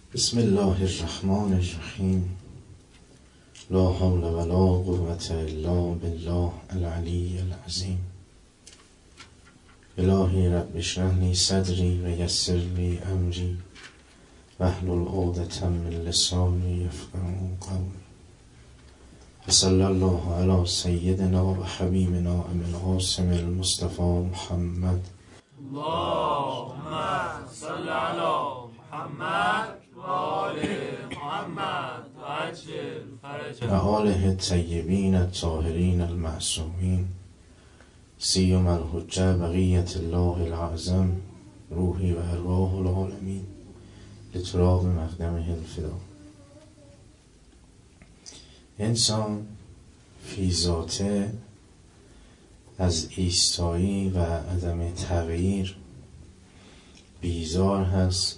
بسم الله الرحمن الرحیم. لا حول ولا قوة الا بالله العلی العظیم. الهی رب اشرح لی صدری و یسر لی امری واحلل عقدة من لسانی یفقهوا قولی. وصلی الله علی سیدنا و حبیبنا ابی القاسم المصطفى محمد. اللهم صل علی محمد و آل محمد و عجل فرجهم و آله الطیبین الطاهرین المعصومین سیما الحجة بقیة الله الأعظم روحی و ارواح العالمین لتراب مقدمه الفدا. انسان فی ذاته از ایستایی و عدم تغییر بیزار هست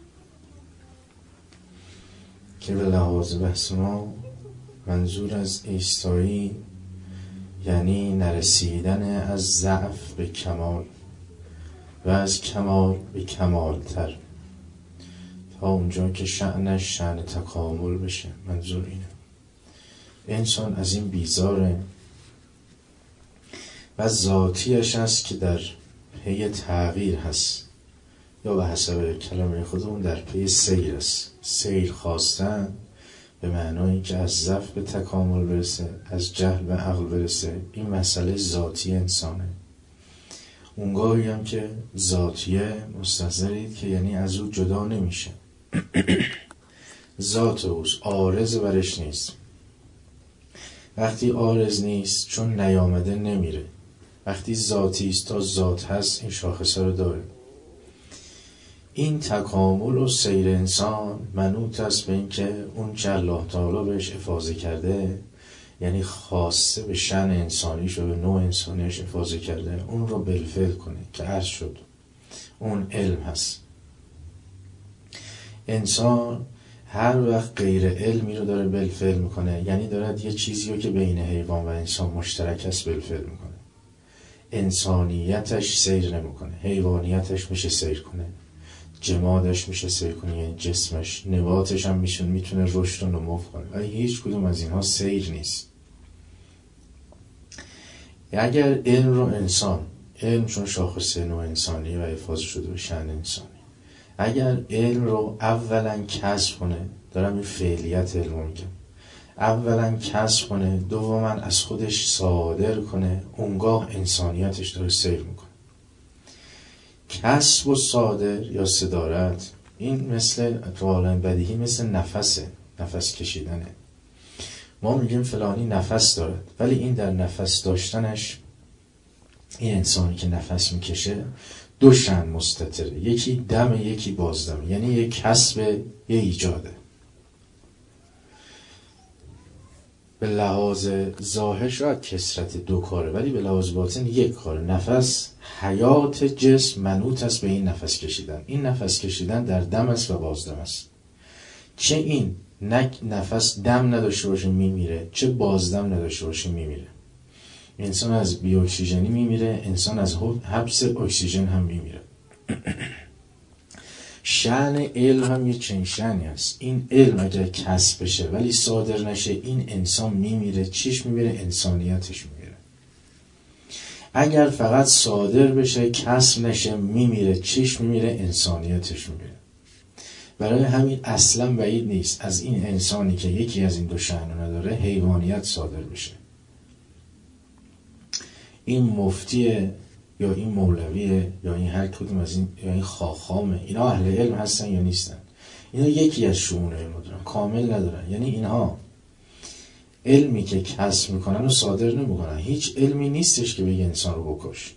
که به لحاظ بحث ما منظور از ایستایی یعنی نرسیدن از ضعف به کمال و از کمال به کمالتر تا اونجا که شأنش شأن تکامل بشه. منظور اینه انسان از این بیزاره و ذاتیش هست که در پی تغییر هست یا به حسب کلمه خودمون در پی سیر است. سیر خواستن به معنایی که از ضعف به تکامل برسه، از جهل به عقل برسه. این مسئله ذاتی انسانه. اونگاهی هم که ذاتیه مستحضرید که یعنی از او جدا نمیشه. ذات اوست، عارض برش نیست. وقتی عارض نیست چون نیامده نمیره. وقتی ذاتی است تا ذات هست این شاخصه رو داره. این تکامل و سیر انسان منوط است به این که اون چه الله تعالی بهش افاضه کرده، یعنی خاصه به شأن انسانیش و به نوع انسانیش افاضه کرده، اون رو بالفعل کنه که عرض شد اون علم هست. انسان هر وقت غیر علمی رو داره بالفعل میکنه، یعنی دارد یه چیزی رو که بین حیوان و انسان مشترک است بالفعل میکنه. انسانیتش سیر نمیکنه، حیوانیتش میشه سیر کنه، جمادش میشه سیر کنه، یعنی جسمش، نباتش هم میتونه رشد و نمو کنه، ولی هیچ کدوم از اینها سیر نیست. اگر علم رو انسان، علم چون شاخصه نوع انسانی و افاضه شده به شأن انسانی، اگر علم رو اولا کسب کنه، دارم این فعلیت علم رو میگم، اولا کسب کنه، دوما از خودش صادر کنه، اونگاه انسانیتش داره سیر میکنه. کسب و صادر یا صدارت این مثل قوالن بدیهی مثل نفسه، نفس کشیدنه. ما میگیم فلانی نفس دارد، ولی این در نفس داشتنش، این انسانی که نفس میکشه دو شأن مستتره، یکی دم یکی بازدم، یعنی یک کسب یه ایجاده. به لحاظ ظاهر شاید کثرت دو کاره، ولی به لحاظ باطن یک کاره. نفس حیات جسم منوط است به این نفس کشیدن. این نفس کشیدن در دم است و بازدم است. چه این نفس دم نداشته باشه میمیره، چه بازدم نداشته باشه میمیره. انسان از بی اکسیژنی میمیره، انسان از حبس اکسیژن هم میمیره. شأن علم هم یه چنین شأنی است. این علم اگر کسب بشه ولی صادر نشه، این انسان میمیره. چیش میمیره؟ انسانیتش میمیره. اگر فقط صادر بشه کسب نشه میمیره. چیش میمیره؟ انسانیتش میمیره. برای همین اصلا بعید نیست از این انسانی که یکی از این دو شأن نداره حیوانیت صادر بشه. این مفتیه یا این مولویه یا این هر کدوم از این، یا این خاخامه، اینا اهل علم هستن یا نیستن؟ اینا یکی از شؤون علم دارن، کامل ندارن. یعنی اینها علمی که کسب میکنن و صادر نمیکنن. هیچ علمی نیستش که بگه انسان رو بکش.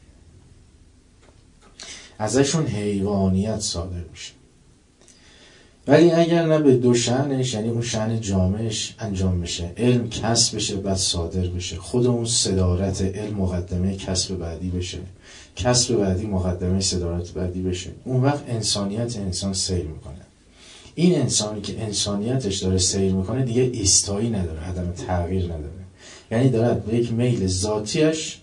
ازشون حیوانیت صادر میشه. ولی اگر نه به دو شأنش، یعنی اون شأن جامعش انجام بشه، علم کسب بشه بعد صادر بشه، خود اون صدارت علم مقدمه کسب بعدی بشه، کسب بعدی مقدمه صدارت بعدی بشه، اون وقت انسانیت انسان سیر میکنه. این انسانی که انسانیتش داره سیر میکنه دیگه ایستایی نداره، عدم تغییر نداره، یعنی داره به یک میل ذاتیش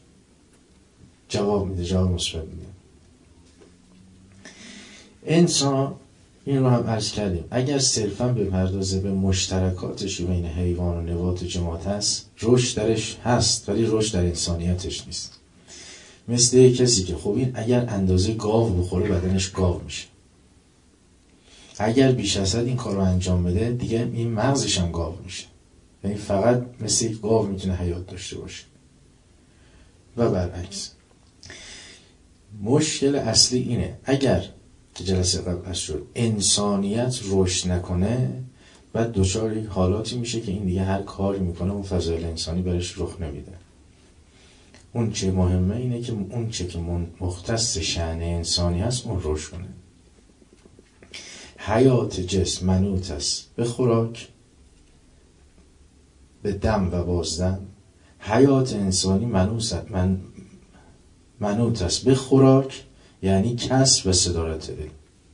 جواب میده، جواب مثبت میده. انسان این رو هم عرض کردیم. اگر صرفا بپردازه به مشترکاتش بین حیوان و نبات و جماد هست، رشد درش هست ولی رشد در انسانیتش نیست. مثل کسی که خب این اگر اندازه گاو بخوره بدنش گاو میشه، اگر بیش از حد این کار رو انجام بده دیگه این مغزش هم گاو میشه، یعنی فقط مثل یک گاو میتونه حیات داشته باشه و برعکس. مشکل اصلی اینه اگر که جلسه قبل شد انسانیت رشد نکنه بعد دچار حالاتی میشه که این دیگه هر کاری میکنه اون فضایل انسانی برش رخ نمیده. اون چه مهمه اینه که اون چه که مختص شأن انسانی هست اون رشد کنه. حیات جسم منوط است به خوراک، به دم و بازدم. حیات انسانی منوط است به خوراک، یعنی کسب و صدارت علم.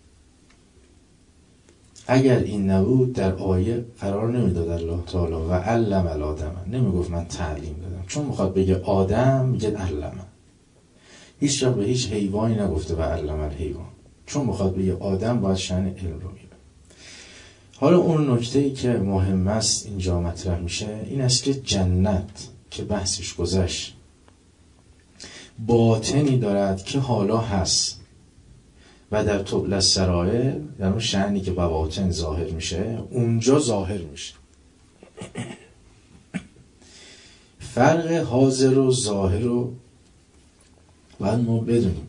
اگر این نبود در آیه قرار نمیداد الله تعالی و علم الآدم، نمیگفت من تعلیم دادم، چون میخواد بگه آدم میگه علم. هیچ وقت به هیچ حیوانی نگفته و علم الحیوان، چون میخواد بگه آدم باید شأن علم رو میبره. حالا اون نکته‌ای که مهم است اینجا مطرح میشه این است که جنت که بحثش گذشت باطنی دارد که حالا هست و در طبل السرائر، در اون شأنی که باطن ظاهر میشه اونجا ظاهر میشه. فرق حاضر و ظاهر رو باید ما بدونیم.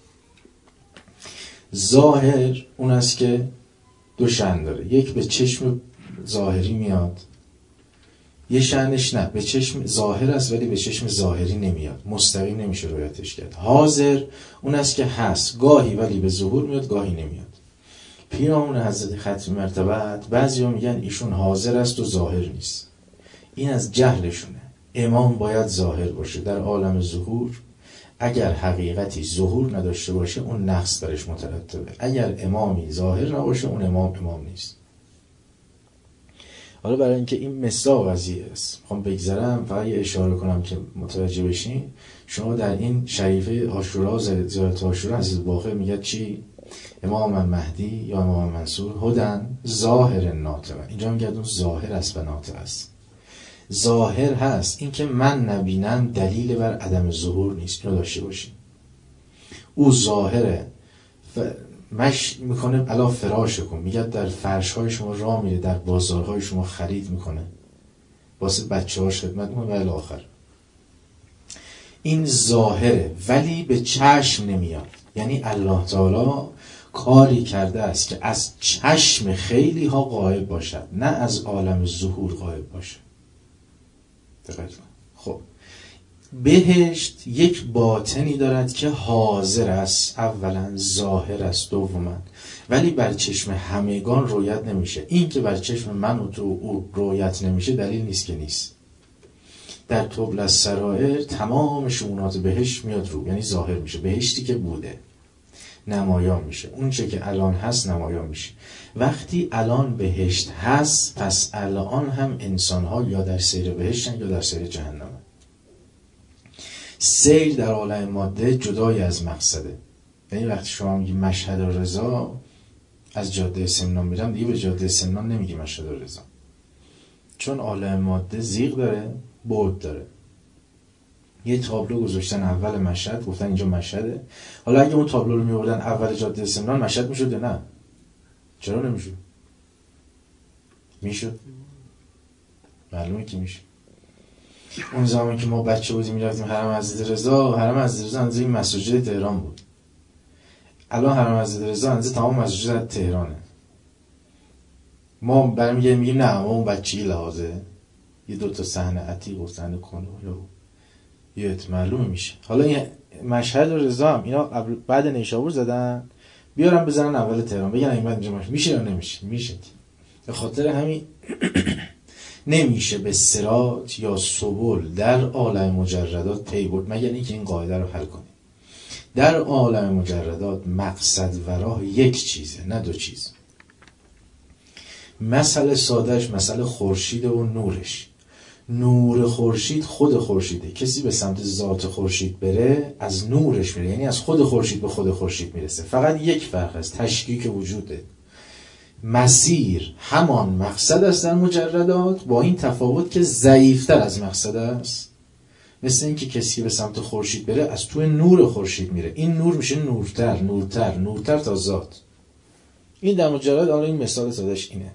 ظاهر اون است که دو شأن داره، یک به چشم ظاهری میاد، یه شأنش نه به چشم ظاهر است ولی به چشم ظاهری نمیاد، مستقیم نمیشه رویتش کرد. حاضر اون است که هست گاهی ولی به ظهور میاد گاهی نمیاد. پیرامون حضرت ختم مرتبت بعضیا میگن ایشون حاضر است و ظاهر نیست، این از جهلشونه. امام باید ظاهر باشه در عالم ظهور. اگر حقیقتی ظهور نداشته باشه اون نقص درش مترتبه. اگر امامی ظاهر نباشه اون امام نیست. حالا برای اینکه این مصداق قضیه است میخوام بگذرم، فقط یه اشاره کنم که متوجه بشین. شما در این شریفه عاشورا، زیارت عاشورا، حضرت باقر میگه چی؟ امام مهدی یا امام منصور هدن ظاهر ناطق. اینجا میگه اون ظاهر است و ناطق است. ظاهر هست، این که من نبینم دلیل بر عدم ظهور نیست، اینو داشته باشین. او ظاهره مش میکنه علا فراش کن، میگه در فرش های شما راه میره، در بازارهای شما خرید میکنه، واسه بچه هاش خدمت میکنه و الی آخر. این ظاهره ولی به چشم نمیاد. یعنی الله تعالی کاری کرده است که از چشم خیلی ها غایب باشد، نه از عالم ظهور غایب باشه. خب بهشت یک باطنی دارد که حاضر است، اولا ظاهر است دوما، ولی بر چشم همگان رویت نمیشه. این که بر چشم من و تو او رویت نمیشه دلیل نیست که نیست. در طبل السرائر تمام شؤونات بهشت میاد رو، یعنی ظاهر میشه. بهشتی که بوده نمایان میشه، اون چه که الان هست نمایان میشه. وقتی الان بهشت هست پس الان هم انسان ها یا در سیر بهشتن یا در سیر جهنم. سیر در عالم ماده جدای از مقصده. یعنی وقتی شما میگی مشهد رضا از جاده سمنان میرم، دیگه به جاده سمنان نمیگی مشهد رضا، چون عالم ماده زیغ داره، بعد داره. یه تابلو گذاشتن اول مشهد، گفتن اینجا مشهده. حالا اگه اون تابلو رو میوردن اول جاده سمنان مشهد میشد یا نه؟ چرا نمیشد؟ میشد، معلومه که میشه. اون زمان که ما بچه بودیم میرفتیم حرم حضرت رضا، حرم حضرت رضا اندازه این مساجد تهران بود. الان حرم حضرت رضا اندازه تمام مساجد تهرانه. ما برمیگردیم میگیم نه ما اون بچگی لحاظه، یه دوتا صحنه عتیق و صحنه کنه یه معلومه میشه. حالا این مشهد رضا هم اینا بعد نیشابور زدن، بیارم بزنن اول تهران بگن این بعد اینجا میشه یا نمیشه؟ میشه. به خاطر همین نمیشه به صراط یا سبل در عالم مجردات پی برد مگر اینکه این قاعده رو حل کنیم. در عالم مجردات مقصد و راه یک چیزه، نه دو چیز. مسئله سادهش مسئله خورشید و نورش. نور خورشید خود خورشیده. کسی به سمت ذات خورشید بره از نورش میره، یعنی از خود خورشید به خود خورشید میرسه. فقط یک فرق است، تشکیک وجوده. مسیر همان مقصد است در مجردات، با این تفاوت که ضعیفتر از مقصد است. مثل این که کسی به سمت خورشید بره از توی نور خورشید میره، این نور میشه نورتر نورتر نورتر تا ذات. این در مجرد. حالا این مثال سادهش اینه.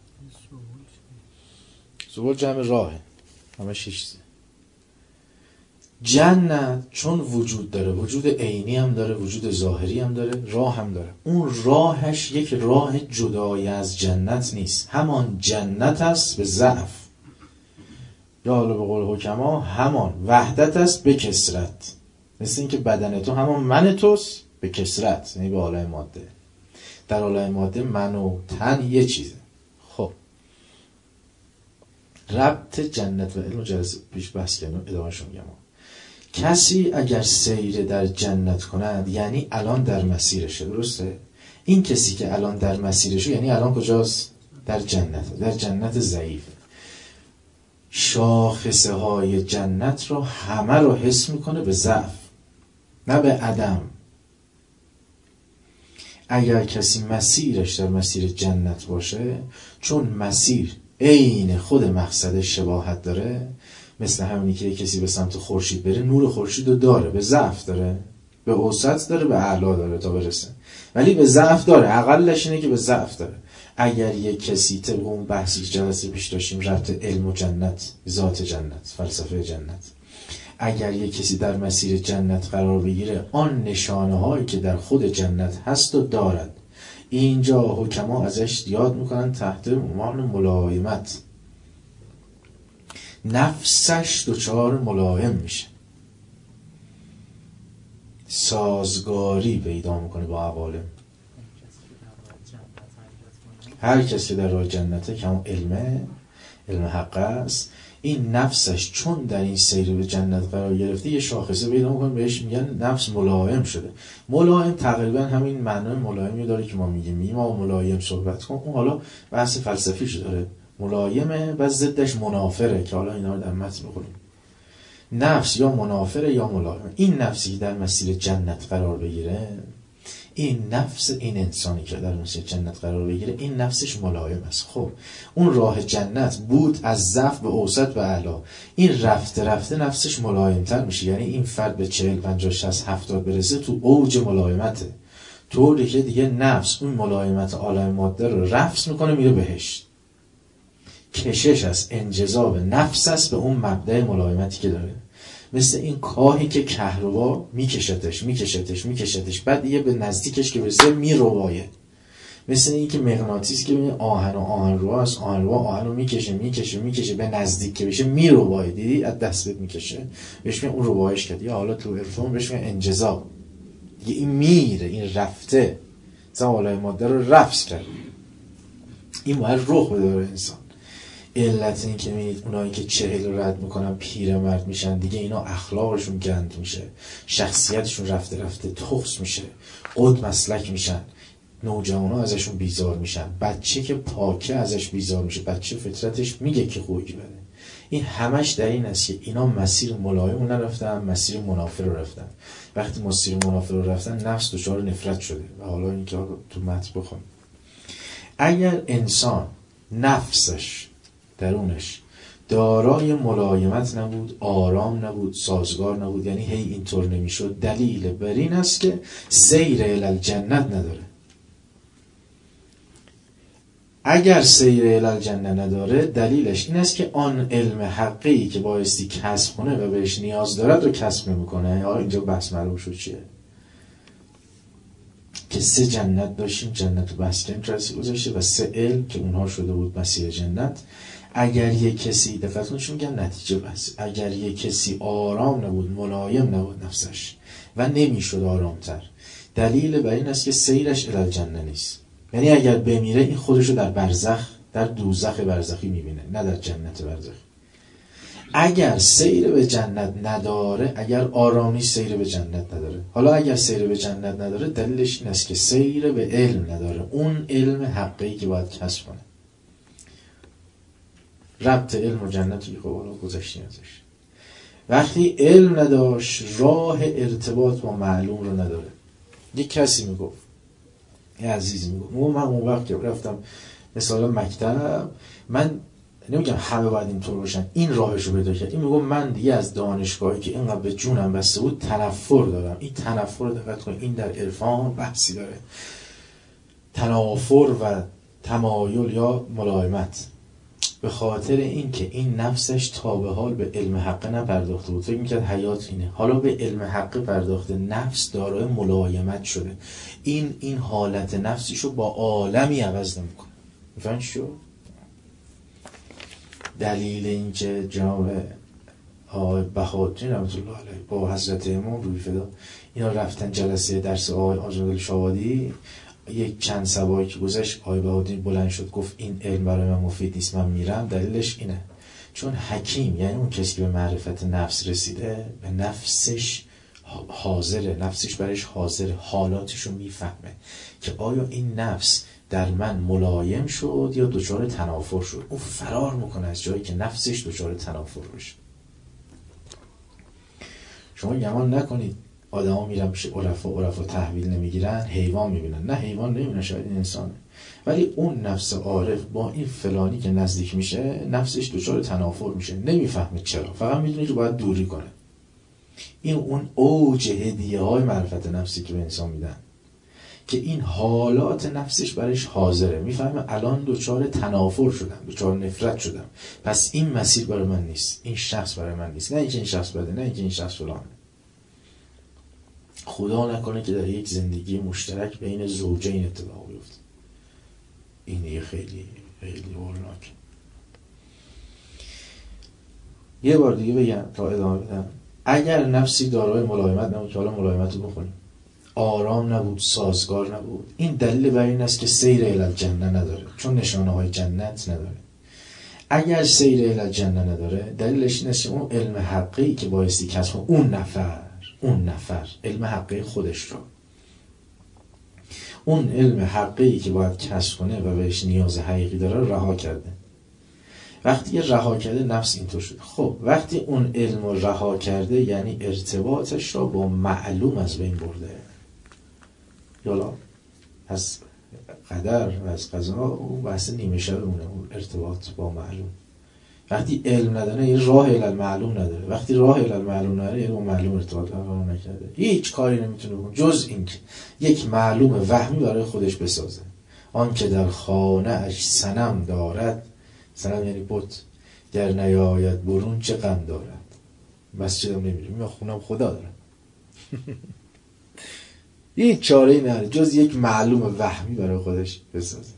سبل جمع راهه، همه شیشته. جنت چون وجود داره، وجود عینی هم داره، وجود ظاهری هم داره، راه هم داره. اون راهش یک راه جدای از جنت نیست، همان جنت است به ضعف، یا حالا به قول حکما همان وحدت است به کثرت. مثل این که بدن تو همان من توست به کثرت، یعنی به عالم ماده. در عالم ماده من و تن یه چیزه. خب ربط جنت و علم جلسه پیش بحث کردم، ادامه‌شو میگم. کسی اگر سیر در جنت کند یعنی الان در مسیرشه، درسته؟ این کسی که الان در مسیرشه یعنی الان کجاست؟ در جنت، در جنت ضعیفه. شاخصه های جنت رو همه رو حس میکنه به ضعف، نه به عدم. اگر کسی مسیرش در مسیر جنت باشه، چون مسیر عین خود مقصد شباهت داره، مثل همینی که کسی به سمت خورشید بره، نور خورشید رو داره، به ضعف داره، به اوسط داره، به اعلا داره تا برسه، ولی به ضعف داره. اقلش اینه که به ضعف داره. اگر یک کسی طبق اون بحثی جلسه پیش داشتیم، ربط علم و جنت، ذات جنت، فلسفه جنت، اگر یک کسی در مسیر جنت قرار بگیره، آن نشانه هایی که در خود جنت هست و دارد. اینجا حکما ازش یاد میکنن تحت عنوان ملایمت. نفسش دچار ملایم میشه، سازگاری پیدا میکنه با عوالم. هر کسی در راه جنته که اون علم حق است، این نفسش چون در این سیر به جنت قرار گرفته، یه شاخصه پیدا میکنه بهش میگن نفس ملایم شده. ملایم تقریبا همین معنای ملایمی داره که ما میگیم ما ملایم صحبت کن. اون حالا بحث فلسفیش داره، ملایمه و ضدش منافره که حالا اینا رو در متن بخونیم. نفس یا منافره یا ملایمه. این نفسی در مسیر جنت قرار بگیره، این نفس این انسانی که در مسیر جنت قرار بگیره، این نفسش ملایم است. خب اون راه جنت بود از ضعف به اوسط به اعلا، این رفته رفته نفسش ملایمتر میشه. یعنی این فرد به 40 50 60 70 برسه تو اوج ملایمته، طوری که دیگه نفس اون ملایمت عالم ماده رو رفض میکنه، میره بهشت. کشش است، انجذاب نفس است به اون مبدأ ملایمتی که داره. مثل این کاهی که کهربا میکشتش بعد دیگه به نزدیکش که برسه میروایه. مثل این که مغناطیس که ببینید آهنرو است، آهن رو میکشه به نزدیک که بشه میروایه. دیدی از دست میکشه، بهش میگن اون روایش کرد. یا حالا تو عرفان بهش میگن انجذاب. این میره، این رفته، زوالای ماده رو رفض کرد. این باید رخ بده برای انسان. علت این که میبینید اونایی که 40 رو رد میکنن پیرمرد میشن، دیگه اینا اخلاقشون گند میشه، شخصیتشون رفته رفته تخص میشه، قد مسلک میشن، نوجوانا ازشون بیزار میشن، بچه که پاکه ازش بیزار میشه، بچه فطرتش میگه که خوکی بده. این همش در این است که اینا مسیر ملایم نرفتن، مسیر منافر رو رفتن. وقتی مسیر منافر رو رفتن، نفس دچار نفرت شده. و حالا این که تو متن بخون، اگر انسان نفسش درونش دارای ملایمت نبود، آرام نبود، سازگار نبود، یعنی هی اینطور نمیشد، دلیل بر این است که سیر الی جنت نداره. اگر سیر الی جنت نداره، دلیلش این است که آن علم حقی که بایستی کسب کنه و بهش نیاز دارد رو کسب نمیکنه. یا اینجا بحث معلوم شد چیه، که 3 جنت داشتیم، جنت رو بحث کردیم جلسه گذاشته، و 3 علم که اونها شده بود مسیر جنت. اگر یک کسی، دقیقتونش میگم نتیجه بس، اگر یک کسی آرام نبود، ملایم نبود نفسش و نمیشد آرامتر، دلیل بر این است که سیرش الی جنت نیست. یعنی اگر بمیره، این خودشو در برزخ، در دوزخ برزخی میبینه، نه در جنت برزخی. اگر سیر به جنت نداره، اگر آرامی سیر به جنت نداره. حالا اگر سیر به جنت نداره، دلیلش این است که سیر به علم نداره، اون علم حقیقی که باید کسب کنه. ربط علم و جنت رو حالا گذاشتیم ازش. وقتی علم نداشت، راه ارتباط با معلوم رو نداره. یک کسی میگفت این عزیز میگو من اون وقت که رفتم مثلا مکتب، من نمیگم همه باید اینطور باشن، این راهشو پیدا کرد. این میگم من دیگه از دانشگاهی که اینقدر به جونم بسته بود تنفر دارم. این تنفر رو دقت کنید، این در عرفان بحثی داره، تنافر و تمایل یا ملایمت، به خاطر این که این نفسش تا به حال به علم حق نپرداخته بود، فکر میکرد حیات اینه، حالا به علم حق پرداخته، نفس دارای ملایمت شده، این حالت نفسیشو با عالمی عوض نمیکنه. میفهمید چی شد؟ دلیل این که جناب آقای بهادری رحمت الله علیه با حضرت امام روی فدا اینا رفتن جلسه درس آقای آجرالدین شاوادی، یک چند سبایی که گذشت آقای بهادری بلند شد گفت این علم برای من مفید نیست، من میرم. دلیلش اینه چون حکیم یعنی اون کسی که به معرفت نفس رسیده، به نفسش حاضره، نفسش برایش حاضره، حالاتشو میفهمه که آیا این نفس در من ملایم شد یا دچار تنافر شد. اون فرار میکنه از جایی که نفسش دچار تنافر بشه. شما گمان نکنید آدما میرن پیش عرفا تحویل نمیگیرن، حیوان میبینن. نه حیوان نمیبینن، شاید این انسانه، ولی اون نفس عارف با این فلانی که نزدیک میشه نفسش دچار تنافر میشه، نمیفهمه چرا، فقط میدونه که باید دوری کنه. این اون اوج هدیه های معرفت نفسی که به انسان میدن که این حالات نفسش برایش حاضره، میفهمه الان دچار تنافر شدم، دچار نفرت شدم، پس این مسیر برای من نیست، این شخص برای من نیست، نه اینکه این شخص بده، نه اینکه این شخص فلانه. خدا نکنه که در یک زندگی مشترک بین زوجین اتفاق بیفته. این دیگه خیلی خیلی هولناک. یه بار دیگه بگم تا ادامه بدم. اگر نفسی دارای ملایمت نبود، که حالا ملایمت رو بخونیم، آرام نبود، سازگار نبود، این دلیل بر این است که سیر الی الجنه نداره، چون نشانه های جنت نداره. اگر سیر الی الجنه نداره، دلیلش این است که اون علم حقی که بایستی کسب اون نفر علم حقی خودش رو، اون علم حقی که باید کسب کنه و بهش نیاز حقیقی داره رها کرده. وقتی که رها کرده نفس اینطور شده. خب وقتی اون علم رو رها کرده یعنی ارتباطش را با معلوم از بین برده. یالا از قدر و از قضا اون بحث نیمه شبمونه، اون ارتباط با معلوم. وقتی علم نداره یه راه الی المعلوم نداره، وقتی راه الی المعلوم نداره یعنی اون معلوم ارتباط برقرار نکرده، هیچ کاری نمیتونه بکنه جز اینکه یک معلوم وهمی برای خودش بسازه. آن که در خانه اش صنم دارد، صنم یعنی بت، گر نیاید برون چه غم دارد. مسجدم نمیریم، من خونم خدا دارم. هیچ چاره‌ای نداره جز یک معلوم وهمی برای خودش بسازه.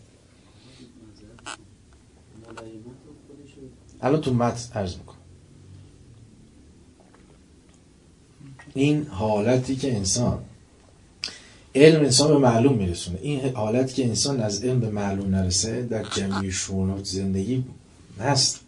الان تو متن عرض میکنم این حالتی که علم انسان به معلوم میرسونه، این حالتی که انسان از علم به معلوم نرسه در جمعی شؤونات زندگی هست.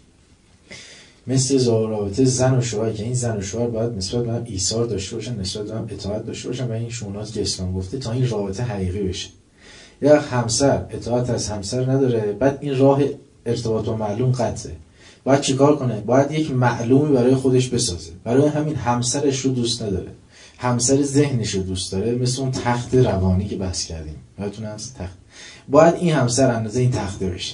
مثل رابطه زن و شوهر که این زن و شوهر باید نسبت به هم ایثار داشته باشن، نسبت به هم اطاعت داشته باشن و این شؤونات که اسلام گفته تا این رابطه حقیقی بشه. یا همسر اطاعت از همسر نداره، بعد این راه ارتباط با معلوم قطعه. باید چیکار کنه؟ باید یک معلومی برای خودش بسازه. برای همین همسرش رو دوست نداره، همسر ذهنش رو دوست داره، مثل اون تخت روانی که بحث کردیم. یادتونه از تخت؟ باید این همسر اندازه این تخته بشه،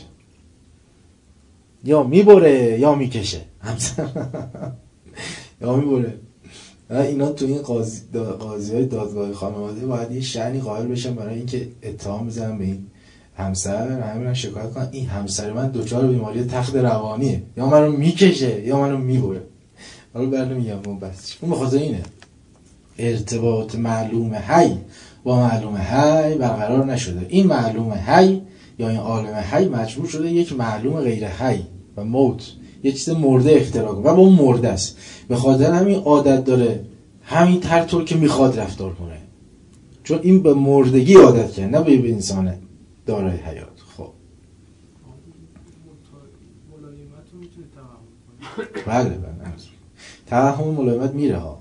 یا میبره یا میکشه همسر یا میبره. اینا تو این قاضی‌های دادگاه خانواده باید یه شأنی قائل بشن برای اینکه اتهام بزنن به این همسر، همین شکایت کنن این همسر من دچار بیماری تخت روانیه، یا منو میکشه یا منو میبره. حالا برنامه میگم اون بحثش. اون بخاطر اینه ارتباط معلوم حی با معلوم حی برقرار نشده. این معلوم حی یا این عالم حی مجبور شده یک معلوم غیر حی و موت، یه چیز مرده اختراع کنه و با اون مرده است. به خاطر همین عادت داره همین طور که میخواد رفتار کنه، چون این به مردگی عادت کرده، نه به انسان دارای حیات. خب ملایمت رو میتونه توهم کنه. بله توهم ملایمت میره ها.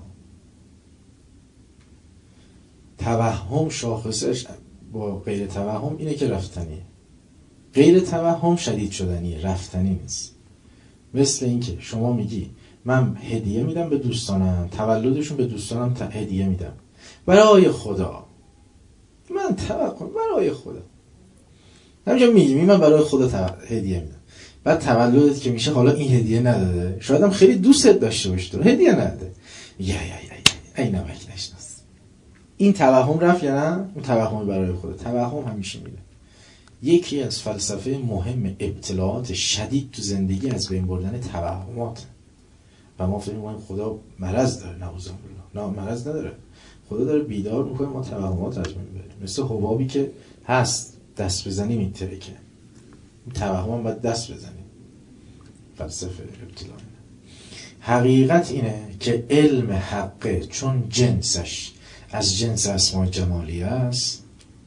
توهم شاخصش با غیر توهم اینه که رفتنیه. غیر توهم شدید شدنیه، رفتنی نیست. مثل این که شما میگی من هدیه میدم به دوستانم، تولدشون به دوستانم هدیه میدم برای خدا، من من توقع برای خدا همینجا میگیم من برای خدا هدیه میدم، بعد تولدت که میشه حالا این هدیه نداده، شاید هم خیلی دوستت داشته باشه تو هدیه نداده، ای نمک نشناس. این توهم رفت یا نه؟ اون توهم برای خدا. توهم همیشه میره. یکی از فلسفه مهم ابتلاعات شدید تو زندگی از بین بردن توهمات. و ما فکر می‌کنیم خدا مرض داره، نعوذ بالله. نه مرض نداره. خدا داره بیدار میکنه ما توهمات از بین ببریم. مثل حبابی که هست دست بزنی میترکه. این توهم باید دست بزنیم. فلسفه ابتلاع. حقیقت اینه که علم حقه چون جنسش از جنس اسماء جمالیه است،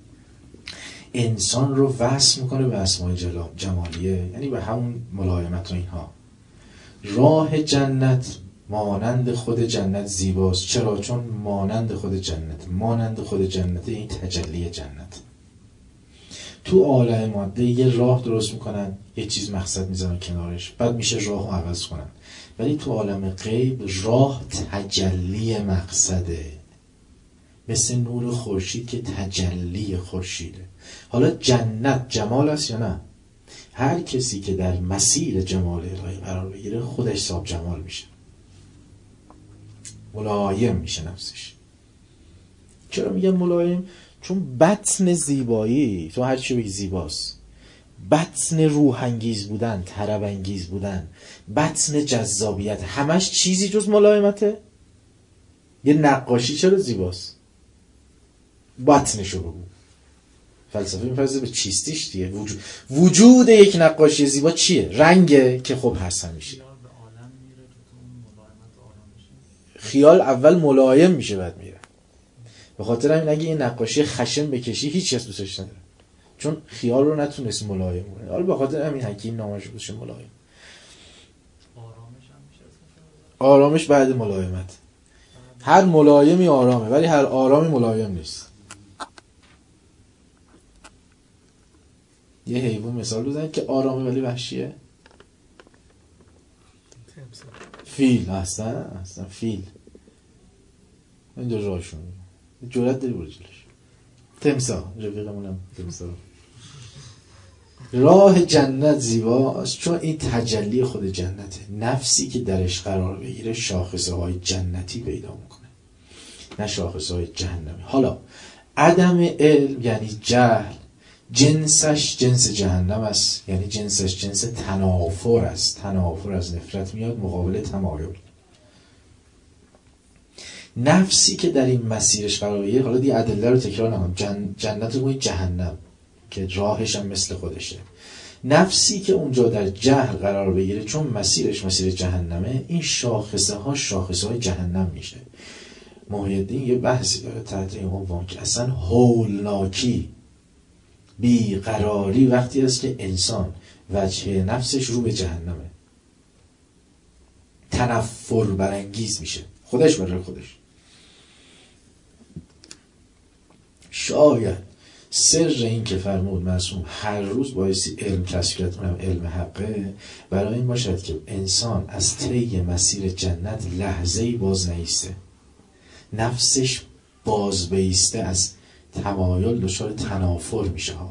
انسان رو وصل میکنه به اسماء جمالیه، یعنی به همون ملایمت و اینها. راه جنت مانند خود جنت زیباست. چرا؟ چون مانند خود جنت این تجلی جنت. تو عالم ماده یه راه درست میکنن، یه چیز مقصد میزنن کنارش، بعد میشه راهو عوض کنن. ولی تو عالم غیب راه تجلی مقصده، مثل نور خورشید که تجلی خورشیده. حالا جنت جمال است یا نه؟ هر کسی که در مسیر جمال الهی قرار بگیره خودش صاحب جمال میشه، ملایم میشه نفسش. چرا میگم ملایم؟ چون بطن زیبایی، تو هر چی بگی زیباست، بطن روح انگیز بودن، طرب انگیز بودن، بطن جذابیت، همش چیزی جز ملایمته. یه نقاشی چرا زیباست؟ بطنشو بگو. فلسفه می‌پردازه به چیستیش دیگه. وجود یک نقاشی زیبا چیه؟ رنگه که خب هست همیشه. خیال اول ملایم میشه بعد میره. به خاطر همین اگه این نقاشی خشن بکشی هیچ کس دوستش نداره، چون خیال رو نتونست ملایم کنه. حالا به خاطر همین حکیم نامش رو بشه ملایم. آرامش بعد ملایمت. هر ملایمی آرامه ولی هر آرامی ملایم نیست. یه حیوان مثال بزنید که آرامه ولی وحشیه. فیل. اصلا فیل اینجا راهشون جرأت داری برو جلوش. تمساح رفیقمونم تمساح. راه جنت زیباست چون این تجلی خود جنته. نفسی که درش قرار بگیره شاخصه های جنتی پیدا میکنه، نه شاخصه های جهنمی. حالا عدم علم یعنی جهل، جنسش جنس جهنم است، یعنی جنسش جنس تنافر است. تنافر از نفرت میاد مقابل تمایل. نفسی که در این مسیرش قرار بگیره، حالا دی ادله رو تکرار نکنم، جنت رو باید جهنم که راهش هم مثل خودشه. نفسی که اونجا در جهل قرار بگیره چون مسیرش مسیر جهنمه، این شاخصه های جهنم میشه. محی الدین یه بحثی داره تحت این عنوان که اصلا هولناکی، بیقراری وقتی است که انسان وجه نفسش رو به جهنمه، تنفر برانگیز میشه خودش برای خودش. شاید سر این که فرمود معصوم هر روز بایستی علم کسب کنم، علم حقه، برای این باشد که انسان از طی مسیر جنت لحظه‌ای باز نیسته، نفسش باز بیسته، از تمایل دچار تنافر میشه ها.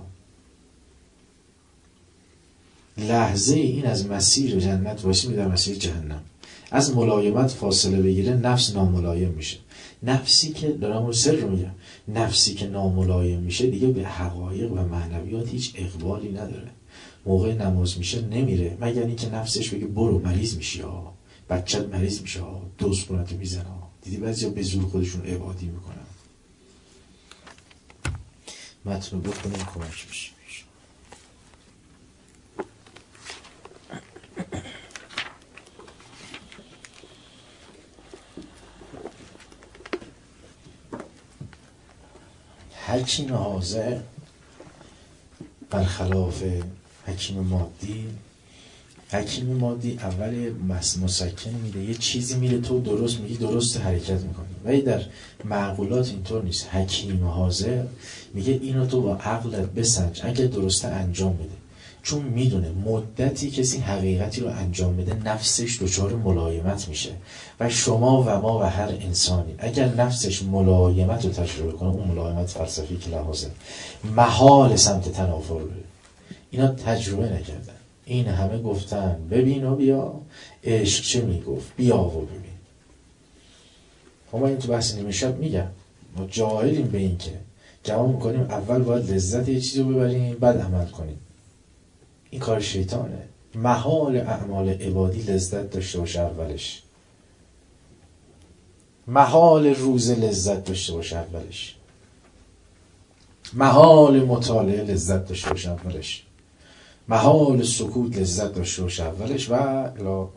لحظه این از مسیر جنت واسه میره در مسیر جهنم. از ملایمت فاصله بگیره نفس ناملایم میشه. نفسی که دارم اون سر رو میگم، نفسی که ناملایم میشه دیگه به حقایق و معنویات هیچ اقبالی نداره. موقع نماز میشه نمیره مگر اینکه نفسش بگه برو مریض میشی ها، بچت مریض میشه ها، دوست کنتو میزنه ها. دیدی بعضیا به زور خودشون عبادی میکنن. متن بخونیم کمک میشه. حکیم حاضر برخلاف حکیم مادی. حکیم مادی اول مسکن میده، یه چیزی میره تو درست میگی، درست حرکت میکنی. ولی در معقولات اینطور نیست. حکیم حاضر میگه اینو تو با عقلت بسنج، اگه درست انجام میده. چون میدونه مدتی کسی حقیقتی رو انجام بده نفسش دچار ملایمت میشه و شما و ما و هر انسانی اگر نفسش ملایمت رو تجربه کنه، اون ملایمت فلسفی که لحاظه محال سمت تنافر بره. اینا تجربه نکردن، این همه گفتن ببین و بیا، عشق چه میگفت بیا و ببین. ما این تو بحث نیمه شب میگم ما جاهلیم به این که جواب میکنیم اول باید لذت یه چیزی رو ببریم بعد عمل کنیم. این کار شیطانه. محال اعمال عبادی لذت داشته باشه اولش، محال روز لذت داشته باشه اولش، محال مطالعه لذت داشته باشه اولش، محال سکوت لذت داشته باشه اولش و الا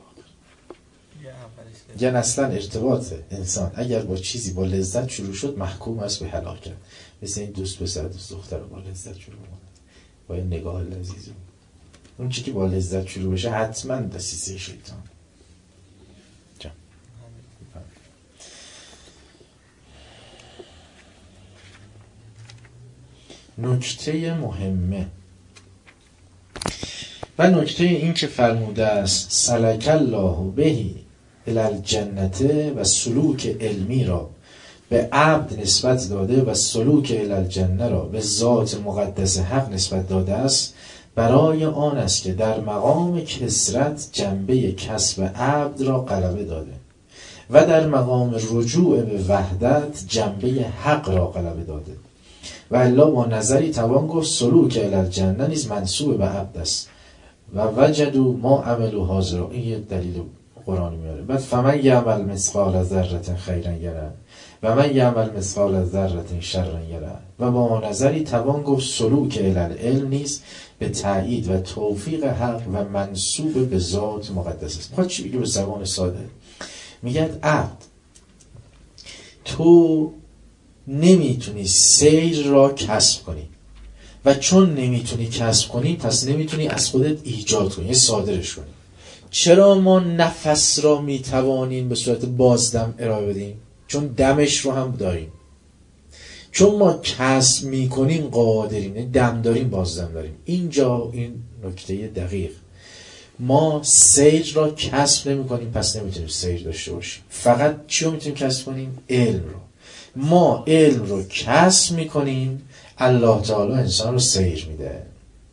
یعنی اصلا ارتباط انسان اگر با چیزی با لذت شروع شد محکوم است به هلاکت. مثل این دوست پسر دوست دختر با لذت شروع کنه با این نگاه لذیذ، اون چی که با لذت شروع بشه حتما دسیسه شیطان. نکته مهمه و نکته این که فرموده است سلک الله بهی الی الجنة و سلوک علمی را به عبد نسبت داده و سلوک الی الجنة را به ذات مقدس حق نسبت داده است، برای آن است که در مقام کثرت جنبه کسب عبد را غلبه داده و در مقام رجوع به وحدت جنبه حق را غلبه داده و الا با نظری توان گفت سلوک الی الجنة نیز منسوب به عبد است و وجدوا ما عملوا حاضرا. این یه دلیل قرآنی میاره. بعد فمن یعمل مثقال ذره خیرا یره و من یعمل مثقال ذره شرا یره و با نظری توان گفت سلوک الی العلم نیز به تأیید و توفیق حق و منسوب به ذات مقدس است. میخواد چی بگه به زبان ساده؟ میگه عبد تو نمیتونی سیر را کسب کنی و چون نمیتونی کسب کنی پس نمیتونی از خودت ایجاد کنی، صادرش کنی. چرا ما نفس را میتوانیم به صورت بازدم ارائه بدیم؟ چون دمش رو هم داریم. چون ما کسب میکنیم قادریم، دم داریم بازدم داریم. اینجا این نکته دقیق. ما سیر را کسب نمی کنیم پس نمیتونیم سیر داشته باشیم. فقط چی رو میتونیم کسب کنیم؟ علم رو. ما علم رو کسب میکنیم، الله تعالی انسان رو سیر میده.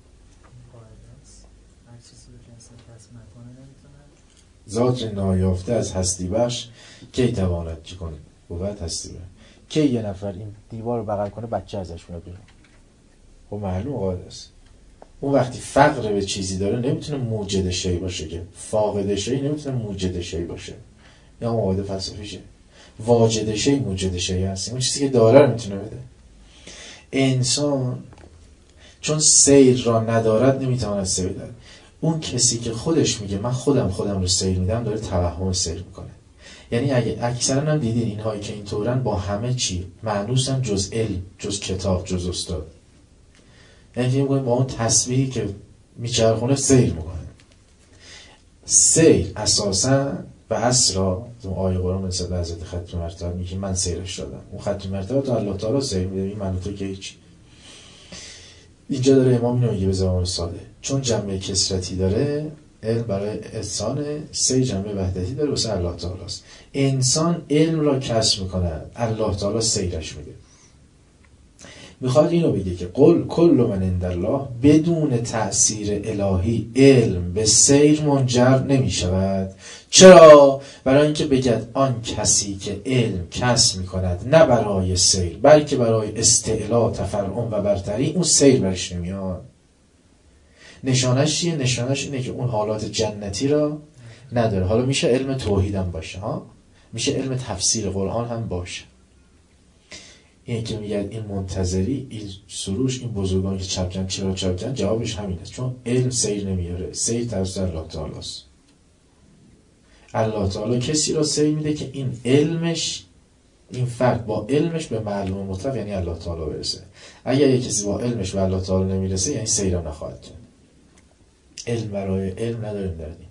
ذات نایافته از هستی بخش کی تواند چی کنه؟ بود هستی بخش. کی یه نفر این دیوار رو بغل کنه بچه ازش میاد بیرون؟ خب معلوم قاعده است. اون وقتی فقر به چیزی داره نمیتونه موجد شی باشه، که فاقد شی نمیتونه موجد شی باشه. یا قاعده فلسفیشه. واجد شی موجد شی هست. اون چیزی که داره رو میتونه بده. انسان چون سیر را ندارد نمیتواند سیر بده. اون کسی که خودش میگه من خودم رو سیر میدم داره توهم سیر میکنه. یعنی اگه اکثرا هم دیدین اینهایی که اینطورن با همه چی معنوسن جز علم، جز کتاب، جز استاد. یعنی فکر میکنه با اون تسبیحی که میچرخونه سیر میکنه. سیر اساسا و اسرا اون آیه قرآن مثل حضرت ختم مرتبه میگه من سیرش دادم. اون ختم مرتبه تو الله تعالی سیر میده. این معنی تو که هیچ. اینجا داره امام اینو میگه به زبان ساده. چون جنبه کثرتی داره، علم برای انسان سه جنبه وحدتی داره واسه الله تعالی است. انسان علم را کسب میکنه، الله تعالی سیرش میده. میخواد اینو بگه که قل کل من عند الله بدون تأثیر الهی علم به سیر منجر نمیشود. چرا؟ برای اینکه بگد آن کسی که علم کسب میکند نه برای سیر بلکه برای استعلا، تفرعن و برتری، اون سیر برش نمیاد. نشانش چیه؟ نشانش اینه که اون حالات جنتی را نداره. حالا میشه علم توحید هم باشه ها، میشه علم تفسیر قرآن هم باشه. این که میگن این منتظری، این سروش، این بزرگان که چپکن چرا چپکن، جوابش همین است. چون علم سیر نمیاره. سیر توسط الله تعالی است. الله تعالی کسی را سیر میده که این علمش، این فرد با علمش به معلوم مطلق یعنی الله تعالی برسه. اگر یک کسی با علمش به الله تعالی نمیرسه یعنی سیر را نخواهد کرد. علم برای علم نداریم در دین.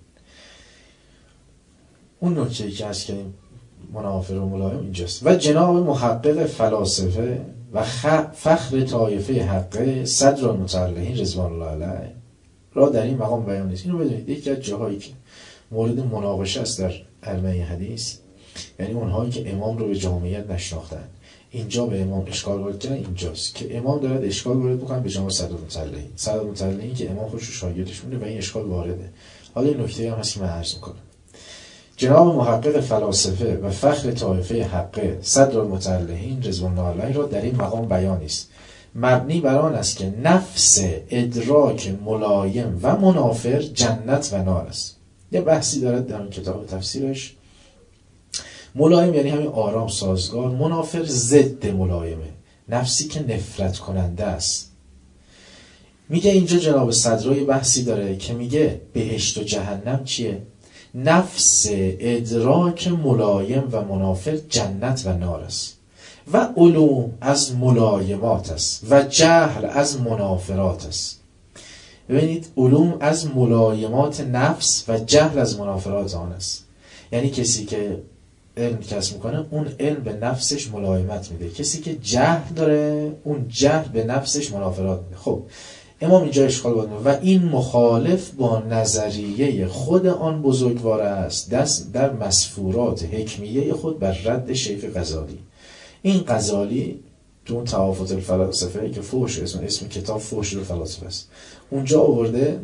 اون نکته‌ای که هست که منافر و ملایم اینجاست. و جناب محقق فلاسفه و فخر طایفه حقه صدر المتعلقین رضوان الله علیه را در این مقام بیان نیست. اینو بدونید یکی از جاهایی که مورد مناقشه است در علم حدیث، یعنی اونهایی که امام رو به جامعیت نشناختن، اینجا به امام اشکال وارد کردن، اینجاست که امام دارد اشکال وارد می‌کنه به جناب صدرالمطلعین که امام خودش رو شاگردش می‌دونه و این اشکال وارده. حالا این نکته هم هست که من عرض می‌کنم. جناب محقق فلاسفه و فخر طایفه حقه صدرالمطلعین رضوان الله علیه را در این مقام بیان است، مبنی بر آن است که نفس ادراک ملایم و منافر جنت و نار است. یه بحثی دارد در این کتاب تفسیرش. ملایم یعنی همین آرام سازگار، منافر ضد ملایمه، نفسی که نفرت کننده است. میگه اینجا جناب صدرای بحثی داره که میگه بهشت و جهنم چیه؟ نفس ادراک ملایم و منافر جنت و نار است و علوم از ملایمات است و جهل از منافرات است. ببینید علوم از ملایمات نفس و جهل از منافرات آن است. یعنی کسی که علم کسب میکنه اون علم به نفسش ملایمت میده، کسی که جهل داره اون جهل به نفسش منافرات میده. خب امام اینجا اشکال بود و این مخالف با نظریه خود آن بزرگوار است دست در مسفورات حکمیه خود بر رد شیخ غزالی. این غزالی تو اون توافت الفلاسفه که فوش اسم کتاب فوش الفلاسفه است، اونجا آورده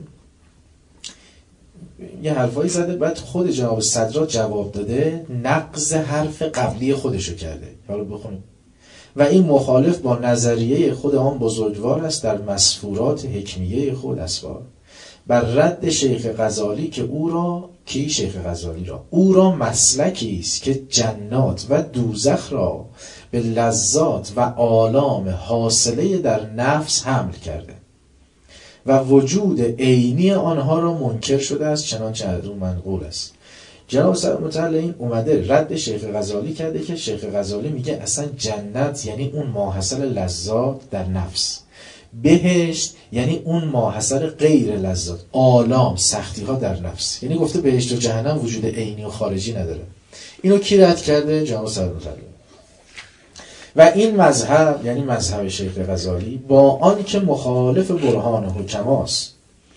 یه حرفایی زده، بعد خود جناب صدرا جواب داده، نقض حرف قبلی خودشو کرده. حالا بخونیم. و این مخالف با نظریه خود آن بزرگوار است در مسفورات حکمیه خود اسوار بر رد شیخ غزالی که او را کی شیخ غزالی را او را مسلکی است که جنات و دوزخ را به لذات و آلام حاصله در نفس حمل کرده و وجود عینی آنها را منکر شده است، چنانچه از او منقول است. جناب صدرالمطلعین اومده رد شیخ غزالی کرده که شیخ غزالی میگه اصلا جنت یعنی اون ماحصل لذات در نفس، بهشت یعنی اون ماحصل غیر لذات، آلام سختی ها در نفس. یعنی گفته بهشت و جهنم وجود عینی و خارجی نداره. اینو کی رد کرده؟ جناب صدرالمطلعین. و این مذهب یعنی مذهب شیخ غزالی با آن که مخالف برهان حکماست،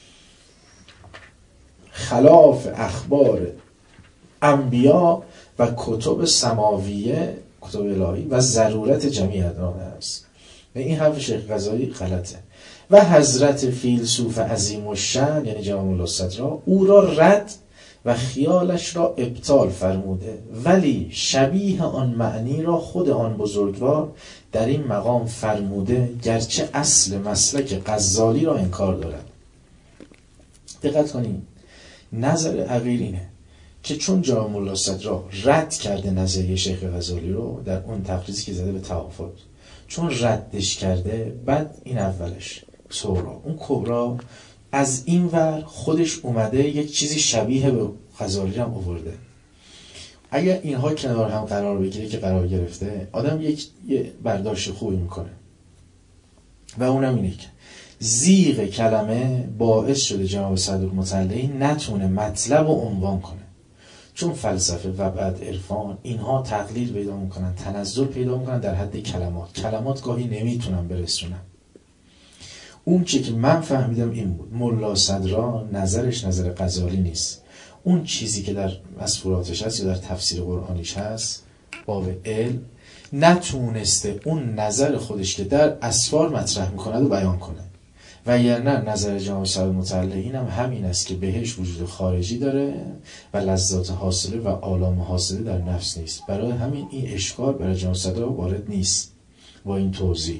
خلاف اخبار انبیا و کتب سماویه، کتب الهی و ضرورت جمیع ادیان است. و این حرف شیخ غزالی غلطه. و حضرت فیلسوف عظیم الشأن یعنی جناب الله صدرا او را رد و خیالش را ابطال فرموده، ولی شبیه آن معنی را خود آن بزرگوار در این مقام فرموده، گرچه اصل مسلک غزالی را انکار دارد. دقت کنید، نظر عقیل اینه که چون جناب الله صدرا رد کرده نظریه شیخ غزالی رو در اون تقریضی که زده به توافت، چون ردش کرده، بعد این اولش سورا اون کبرا از این ور خودش اومده یک چیزی شبیه به غزالی هم آورده. اگر اینها کنار هم قرار بگیره که قرار گرفته، آدم یه برداشت خوبی میکنه و اونم اینه که زیغ کلمه باعث شده جناب صدرالمطلعین نتونه مطلب و عنوان کنه، چون فلسفه و بعد عرفان اینها تقلیل پیدا میکنن، تنزل پیدا میکنن در حد کلمات گاهی نمیتونن برسونن. اون چی که من فهمیدم این بود، ملا صدرا نظرش نظر غزالی نیست. اون چیزی که در مسفوراتش هست یا در تفسیر قرآنیش هست، باب علم، نتونسته اون نظر خودش که در اسفار مطرح میکنه و بیان کنه. و یا نه نظر جناب صدرالمطلعین هم همین است که بهش وجود خارجی داره و لذات حاصله و آلام حاصله در نفس نیست. برای همین این اشکال برای جناب صدرا وارد نیست. با این توضیح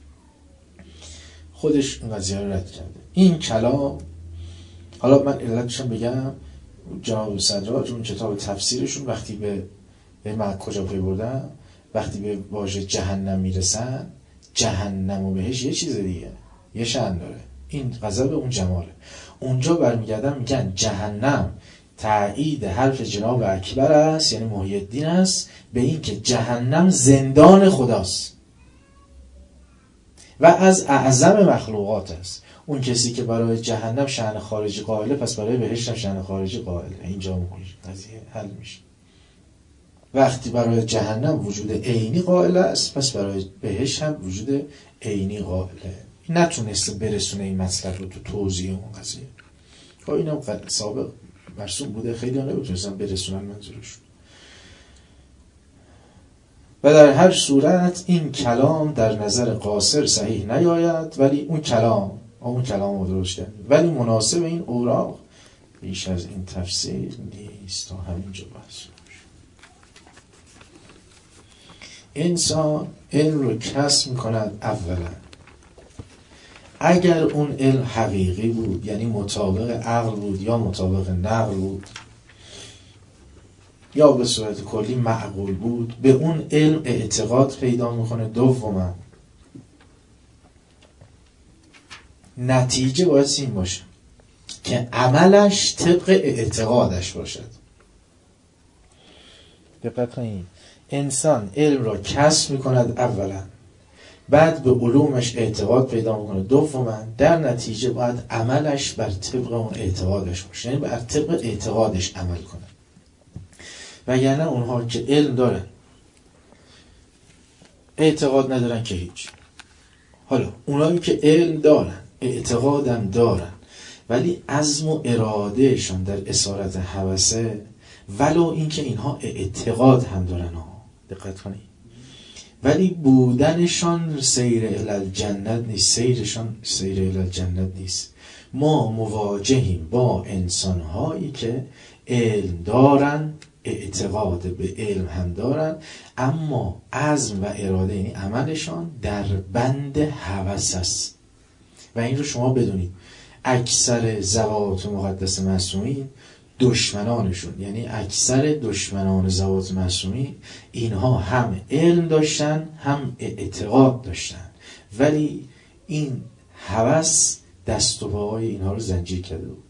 خودش این قضیه رو رد کرده. این کلام، حالا من علتشم بگم، جناب صدرا اون کتاب تفسیرشون وقتی به من کجا پی بردن، وقتی به واژه جهنم میرسن، جهنم و بهش یه چیز دیگه، یه شأن داره. این غضب اون جماله. اونجا برمیگردن میگن جهنم تایید حرف جناب اکبر است، یعنی محی الدین است، به این که جهنم زندان خداست و از اعظم مخلوقات است. اون کسی که برای جهنم شأن خارجی قائله، پس برای بهشت هم شأن خارجی قائله. اینجا قضیه حل میشه. وقتی برای جهنم وجود عینی قائله است، پس برای بهشت هم وجود عینی قائله. نتونسته برسونه این مطلب رو تو توضیح اون قضیه. اینم سابق مرسوم بوده، خیلی ها نمیتونستن برسونن منظورشون. و در هر صورت این کلام در نظر قاصر صحیح نیاید، ولی اون کلام رو درست کرد، ولی مناسب این اوراق بیش از این تفسیر نیست. تا همینجا بحث. انسان علم رو کسب میکند اولا اگر اون علم حقیقی بود، یعنی مطابق عقل بود یا مطابق نقل بود یا به صورت کلی معقول بود، به اون علم اعتقاد پیدا میکنه. دوما نتیجه باید این باشه که عملش طبق اعتقادش باشد. دقت کنید، انسان علم را کسب میکند اولا، بعد به علومش اعتقاد پیدا میکنه. دوما در نتیجه باید عملش بر طبق اون اعتقادش باشه، یعنی بر طبق اعتقادش عمل کنه. وگرنه اونها که علم دارن اعتقاد ندارن که هیچ. حالا اونایی که علم دارن اعتقادم دارن ولی عزم و ارادهشان در اسارت هوسه، ولو اینکه اینها اعتقاد هم دارن دقت کنید، ولی بودنشان سیر الی الجنت نیست، سیرشان سیر الی الجنت نیست. ما مواجهیم با انسانهایی که علم دارن، اعتقاد به علم هم دارن، اما عزم و اراده یعنی عملشان در بند هوس است. و این رو شما بدونید اکثر ذوات مقدس معصومین دشمنانشون، یعنی اکثر دشمنان ذوات معصومین، اینها هم علم داشتن هم اعتقاد داشتن، ولی این هوس دست و پاهای اینها رو زنجیر کرده بود.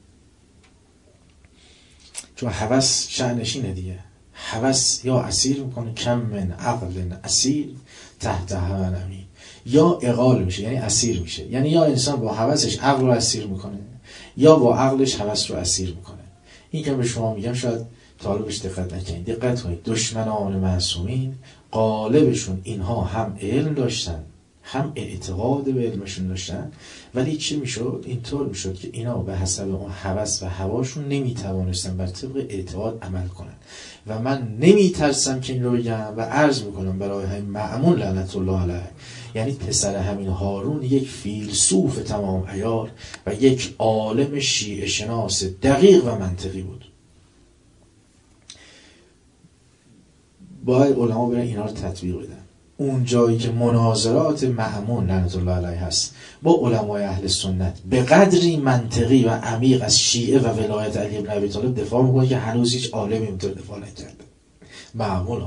چون هوس شأنش اینه دیگه، هوس یا اسیر میکنه، کم من عقل اسیر تحت هوى امین، یا اغال میشه یعنی اسیر میشه، یعنی یا انسان با هوسش عقل رو اسیر میکنه یا با عقلش هوس رو اسیر میکنه. این که به شما میگم شاید طالبش دقت نکنید. دقت کنید، دشمنان معصومین غالبشون اینها هم علم داشتن هم اعتقاد به علمشون داشتن، ولی چی میشد؟ اینطور میشد که اینا به حسب اون هوس و هواشون نمیتوانستن بر طبق اعتقاد عمل کنن. و من نمیترسم که این رو بگم و عرض میکنم برای همین مأمون لعنت الله علیه، یعنی پسر همین هارون یک فیلسوف تمام عیار و یک عالم شیعه شناس دقیق و منطقی بود. باید علما برن اینا رو تطبیق بدن. اون جایی که مناظرات مأمون لعنت الله علیه هست با علمای اهل سنت به قدری منطقی و عمیق از شیعه و ولایت علی بن ابی طالب دفاع میکنه که هنوز هیچ عالمی اینطور دفاع نکرده. مأمون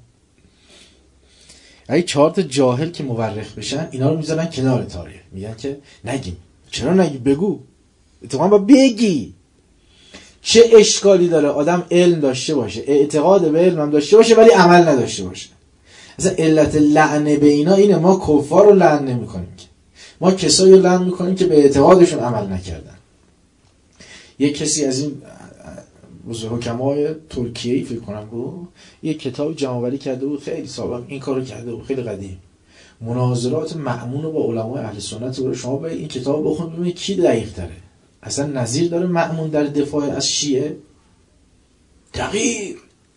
اگه 4 تا جاهل که مورخ بشن اینا رو میذارن کنار تاریخ، میگن که نگیم. چرا نگی؟ بگو، اتفاقا با بگی. چه اشکالی داره آدم علم داشته باشه، اعتقاد به علم هم داشته باشه ولی عمل نداشته باشه؟ اصلا علت لعنه به اینا اینه. ما کفار رو لعن نمی کنیم، ما کسایی رو لعن میکنیم که به اعتقادشون عمل نکردن. یک کسی از این حکمای ترکیه‌ای فکر کنم بود، یک کتاب جمع‌آوری کرده بود، خیلی سابق این کارو کرده بود، خیلی قدیم، مناظرات مأمون با علمای اهل سنت. رو شما به این کتاب بخونید ببینید کی دقیق تره. اصلا نظیر داره مأمون در دفاع از شیعه؟ دقیق.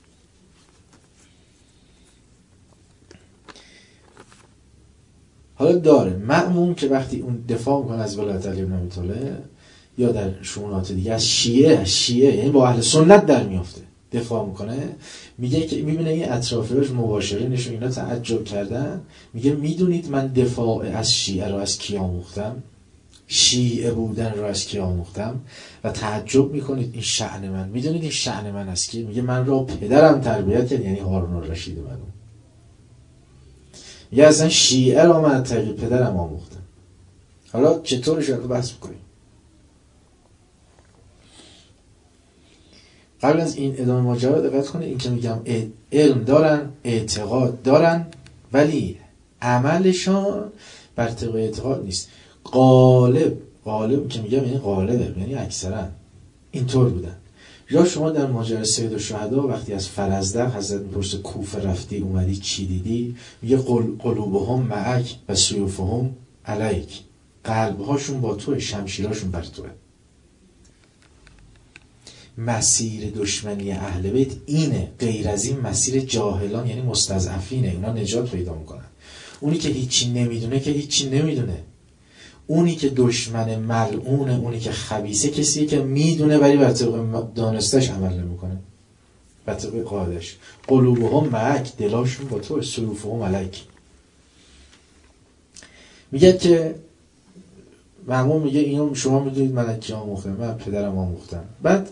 حالا داره مأمون که وقتی اون دفاع میکنه از ولایت علی بن ابی طالب یا در شؤونات دیگه از شیعه یعنی با اهل سنت در میافته دفاع میکنه، میگه که میبینه این اطرافیاش مباشره نشون اینا تعجب کردن، میگه میدونید من دفاع از شیعه رو از کی آموختم؟ شیعه بودن رو از کی آموختم؟ و تعجب میکنید این شأن من، میدونید این شأن من از کی؟ میگه من را پدرم تربیت کرد، یعنی هارون الرشید منو. میگه اصلا شیعه را من طریق پدرم آموختم. حالا چطور شده بحث بکنیم. قبل از این ادامه ماجرا دقت کنید، این که میگم علم دارن، اعتقاد دارن، ولی عملشان بر طبق اعتقاد نیست. غالب که میگم یعنی غالبه، یعنی اکثرا اینطور بودن. یا شما در ماجرای سید الشهدا وقتی از فرزدق حضرت میپرسه کوفه رفتی اومدی چی دیدی؟ میگه قلوبهم معک و سیوفهم علیک، قلبهاشون با توه، شمشیراشون بر توه. مسیر دشمنی اهل بیت اینه، غیر از این مسیر جاهلان یعنی مستضعفینه، اونا نجات پیدا میکنن. اونی که هیچی نمیدونه که هیچی نمیدونه. اونی که دشمن ملعونه، اونی که خبیثه، کسیه که میدونه ولی بر طبق دانستش عمل نمیکنه، بر طبق قاعدش. قلوبهم معک، دلاشون با تو، سیوفهم ملک. میگه که مأمون میگه اینو شما میدونید من کی آموختم، من پدرم آموختم. بعد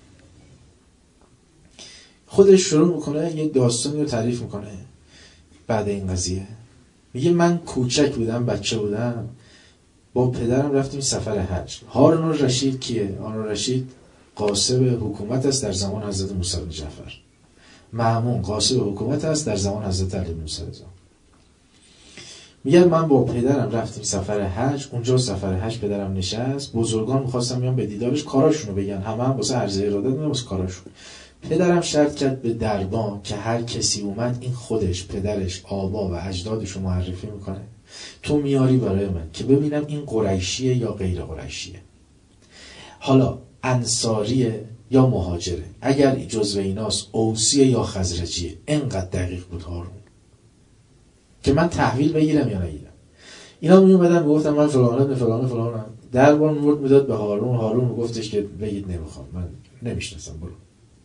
خودش شروع میکنه یه داستانی رو تعریف میکنه بعد این قضیه. میگه من کوچک بودم، بچه بودم، با پدرم رفتیم سفر حج. هارون الرشید کیه؟ هارون الرشید قاصد حکومت است در زمان حضرت موسی بن جعفر. مأمون قاصد حکومت است در زمان حضرت علی بن موسی رضا. میگه من با پدرم رفتیم سفر حج. اونجا سفر حج پدرم نشست، بزرگان می‌خواستن بیان به دیدارش، کاراشونو بگن، همه هم واسه عرض ارادت می‌دن واسه کاراشون. پدرم شرط کرد به دربان که هر کسی اومد این خودش، پدرش، آبا و اجدادش رو معرفی میکنه، تو میاری برای من که ببینم این قریشیه یا غیر قریشیه، حالا انصاریه یا مهاجره، اگر جزو ایناست اوسیه یا خزرجیه. اینقدر دقیق بود هارون که من تحویل بگیرم یا نگیرم. اینا میومدن میگفتن من فلان ابن فلان فلانم. دربان میداد به هارون، هارون میگفتش که بگید نمیخوام، من نمیشناسم، برو.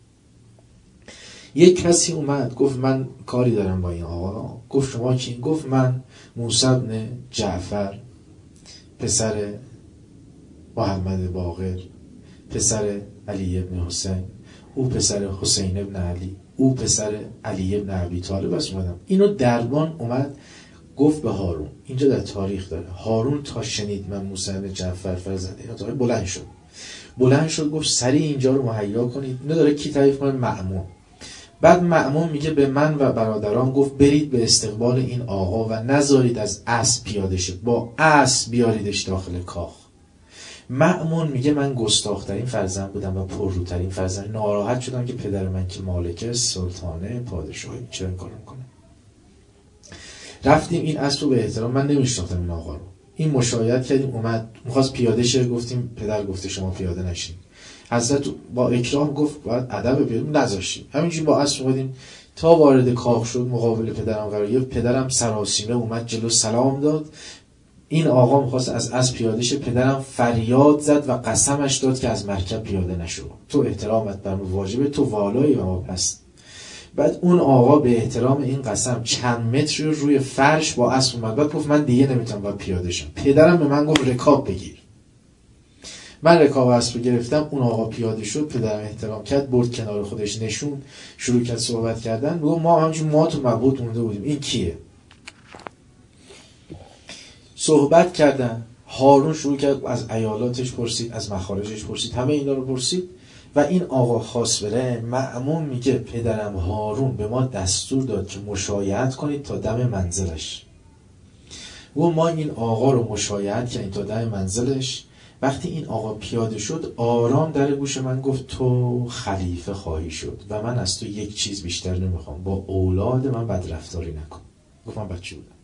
یک کسی اومد گفت من کاری دارم با این آقا. گفت شما کی؟ گفت من موسی بن جعفر، پسر محمد باقر، پسر علی ابن حسین، او پسر حسین ابن علی، او پسر علی ابن ابی طالب است. اومدم. اینو دربان اومد گفت به هارون. اینجا در تاریخ داره هارون تا شنید من موسی بن جعفر فرزند اینا تا بلند شد گفت سریع اینجا رو مهیا کنید. اینو داره کی تعریف کنه؟ مأمون. بعد مأمون میگه به من و برادران گفت برید به استقبال این آقا و نذارید از اسب پیاده شه، با اسب بیاریدش داخل کاخ. مأمون میگه من گستاخ‌ترین فرزند بودم و پرروترین فرزند، ناراحت شدم که پدر من که مالکه، سلطانه، پادشاهی، چرا این کارو میکنه؟ رفتیم این اسب رو به احترام، من نمیشناختم این آقا رو، این مشایعت کردیم، اومد میخواست پیاده شه، گفتیم پدر گفته شما پیاده نشین. حضرت با اکرام گفت باید ادب بیاریم، نذاشتیم. همینجوری با اسب اومدیم تا وارد کاخ شد، مقابل پدرم قرار گرفت. پدرم سراسیمه اومد جلو سلام داد. این آقا میخواست از اسب پیاده شه، پدرم فریاد زد و قسمش داد که از مرکب پیاده نشو، تو احترامت بر ما واجبه، تو والایی و ما پست. بعد اون آقا به احترام این قسم چند متر روی فرش با اسب اومد. بعد گفت من دیگه نمیتونم باید پیاده شم. پدرم به من گفت رکاب بگیر. من رکاب اسب گرفتم، اون آقا پیاده شد، پدرم احترام کرد، برد کنار خودش نشون، شروع کرد صحبت کردن. گفت ما همچون ما تو مبهوت مونده بودیم این کیه؟ صحبت کردن. هارون شروع کرد از ایالاتش پرسید، از مخارجش پرسید، همه اینا رو پرسید و این آقا خواست بره. مأمون میگه پدرم هارون به ما دستور داد که مشایعت کنید تا دم منزلش. و ما این آقا رو مشایعت کردیم تا دم منزلش. وقتی این آقا پیاده شد آرام در گوش من گفت تو خلیفه خواهی شد و من از تو یک چیز بیشتر نمیخوام، با اولاد من بدرفتاری نکن. گفت من بچه بودم.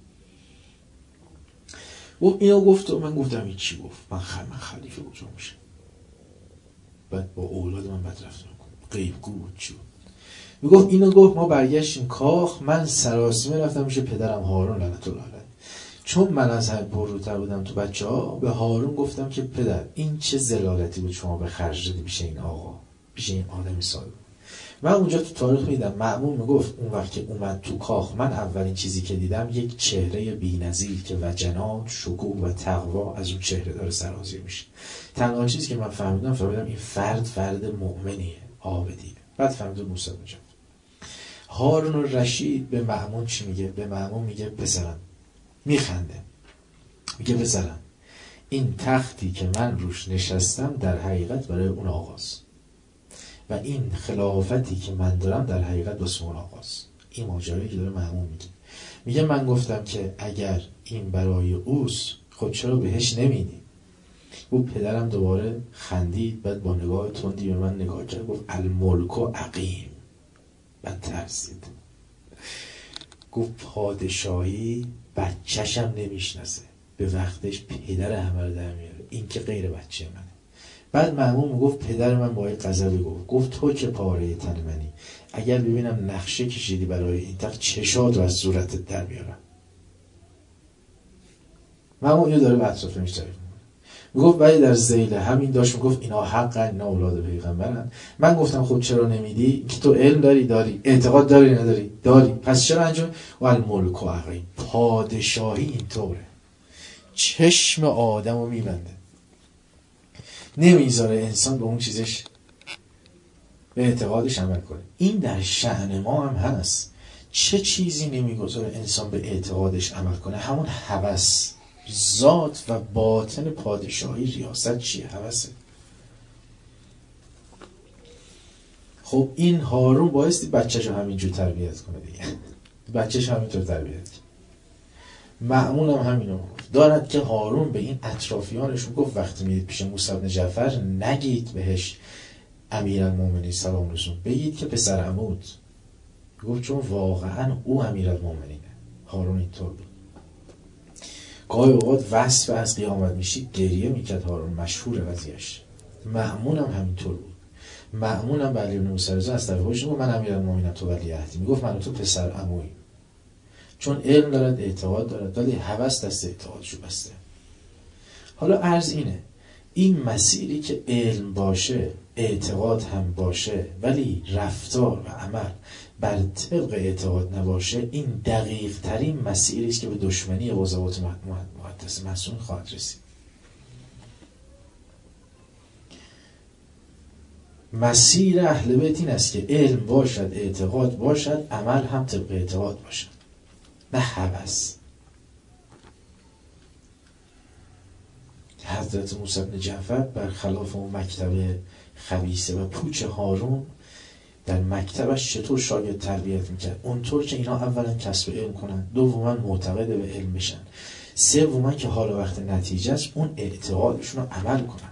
و اینو گفت و من گفتم این چی گفت؟ من خلیفه بودم میشه، بعد با اولاد من بدرفتاری نکن. غیبگو بود چی بود؟ میگفت اینو گفت. ما برگشتیم کاخ، من سراسیمه رفتم میشه پدرم هارون لعنت الله علیه. چون من از همه پرروتر بودم تو بچه ها، به هارون گفتم که پدر این چه ضلالتی بود شما به خرج دادی پیش این آقا، پیش این آدمی سال. من اونجا تو تاریخ میدم مأمون میگفت اون وقت که اومد تو کاخ من اولین چیزی که دیدم یک چهره بی‌نظیر که وجنات، شکوه و تقوا از اون چهره داره سرازیر میشه. تنها چیزی که من فهمیدم این فرد مؤمنیه، عابدیه. بعد فهمیدم موسی بن جعفر. هارون الرشید به مأمون چی میگه؟ به مأمون میگه پسرم، میخنده، میگه پسرم این تختی که من روش نشستم در حقیقت برای اون آقاست و این خلافتی که من دارم در حقیقت واسه اون آقاست. این ماجرایی که داره مأمون میگه من گفتم که اگر این برای اوست خب چرا بهش نمیدی؟ و پدرم دوباره خندید، بعد با نگاه تندی به من نگاه کرد، گفت الملک و عقیم. من ترسید، گفت پادشاهی بچه‌شم نمیشناسه، به وقتش پدر همه رو در میاره، این که غیر بچه منه. بعد مأمون میگفت پدر من با این غضبی گفت تو که پاره تن منی، اگر ببینم نقشه کشیدی برای این تخت چشات رو از صورتت در میارم. مأمون اینو داره به اطرافش تعریف میکنه. میگفت ولی در ذیل همین داشت میگفت اینا حقن، اینا اولاد پیغمبرن. من گفتم خب چرا نمیدی؟ که تو علم داری، اعتقاد داری، پس چرا انجام؟ و الملک و عقیم، پادشاهی اینطوره، چشم آدمو میبنده، نمیذاره انسان به اون چیزش، به اعتقادش عمل کنه. این در شأن ما هم هست. چه چیزی نمیگذاره انسان به اعتقادش عمل کنه؟ همون هوس. ذات و باطن پادشاهی ریاست چیه؟ هوسه. خب این هارون بایستی بچه‌شو همینجور تربیت کنه دیگه. بچه‌ش همینطور تربیت کنه. مأمون هم همینو گفت. دارد که هارون به این اطرافیانش گفت وقتی میدید پیش موسی بن جعفر نگید بهش امیرالمومنین سلام رسول، بگید که پسر عمود. گفت چون واقعا او امیرالمومنینه. هارون اینطور بود. گاهی اوقات وصف از قیامت میشید گریه میکرد هارون، مشهور قضیهش. مأمون هم همینطور بود. مأمون هم به علی بن موسی رضا از طرف خودش میگفت من امیرالمومنین تو ولی عهدی، میگفت من و تو پسر عمویی. چون علم دارد، اعتقاد دارد، ولی هوس دست اعتقادشو بسته. حالا عرض اینه، این مسیری که علم باشه، اعتقاد هم باشه، ولی رفتار و عمل بر طبق اعتقاد نباشه، این دقیق ترین مسیری است که به دشمنی قضات مقدس معصوم خواهد رسید. مسیر اهل بیت این است که علم باشد، اعتقاد باشد، عمل هم طبق اعتقاد باشد، نه هوس. حضرت موسی بن جعفر برخلاف اون مکتب خبیثه و پوچ هارون، در مکتبش چطور شاگرد تربیت میکرد؟ اونطور که اینا اولا کسب علم کنن، دوما معتقد به علم بشن، سوما که حال وقت نتیجه است اون اعتقادشون رو عمل کنن.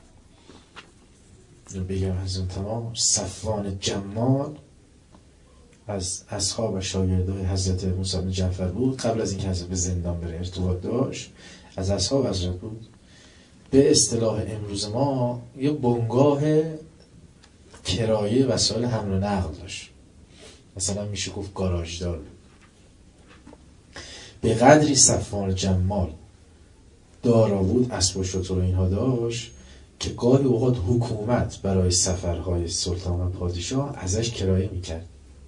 بگم از اون تمام، صفوان جمال از اصحاب و شاگردای حضرت موسی بن جعفر بود. قبل از اینکه حضرت به زندان بره ارتباط داشت، از اصحاب حضرت بود. به اصطلاح امروز ما یه بنگاه کرایه وسایل حمل و نقل داشت، مثلا میشه گفت گاراژدار. به قدری صفوان جمال دارا بود، اسب و شتر و اینها داشت که گاهی اوقات حکومت برای سفرهای سلطان و پادشاه ازش کرایه میکرد.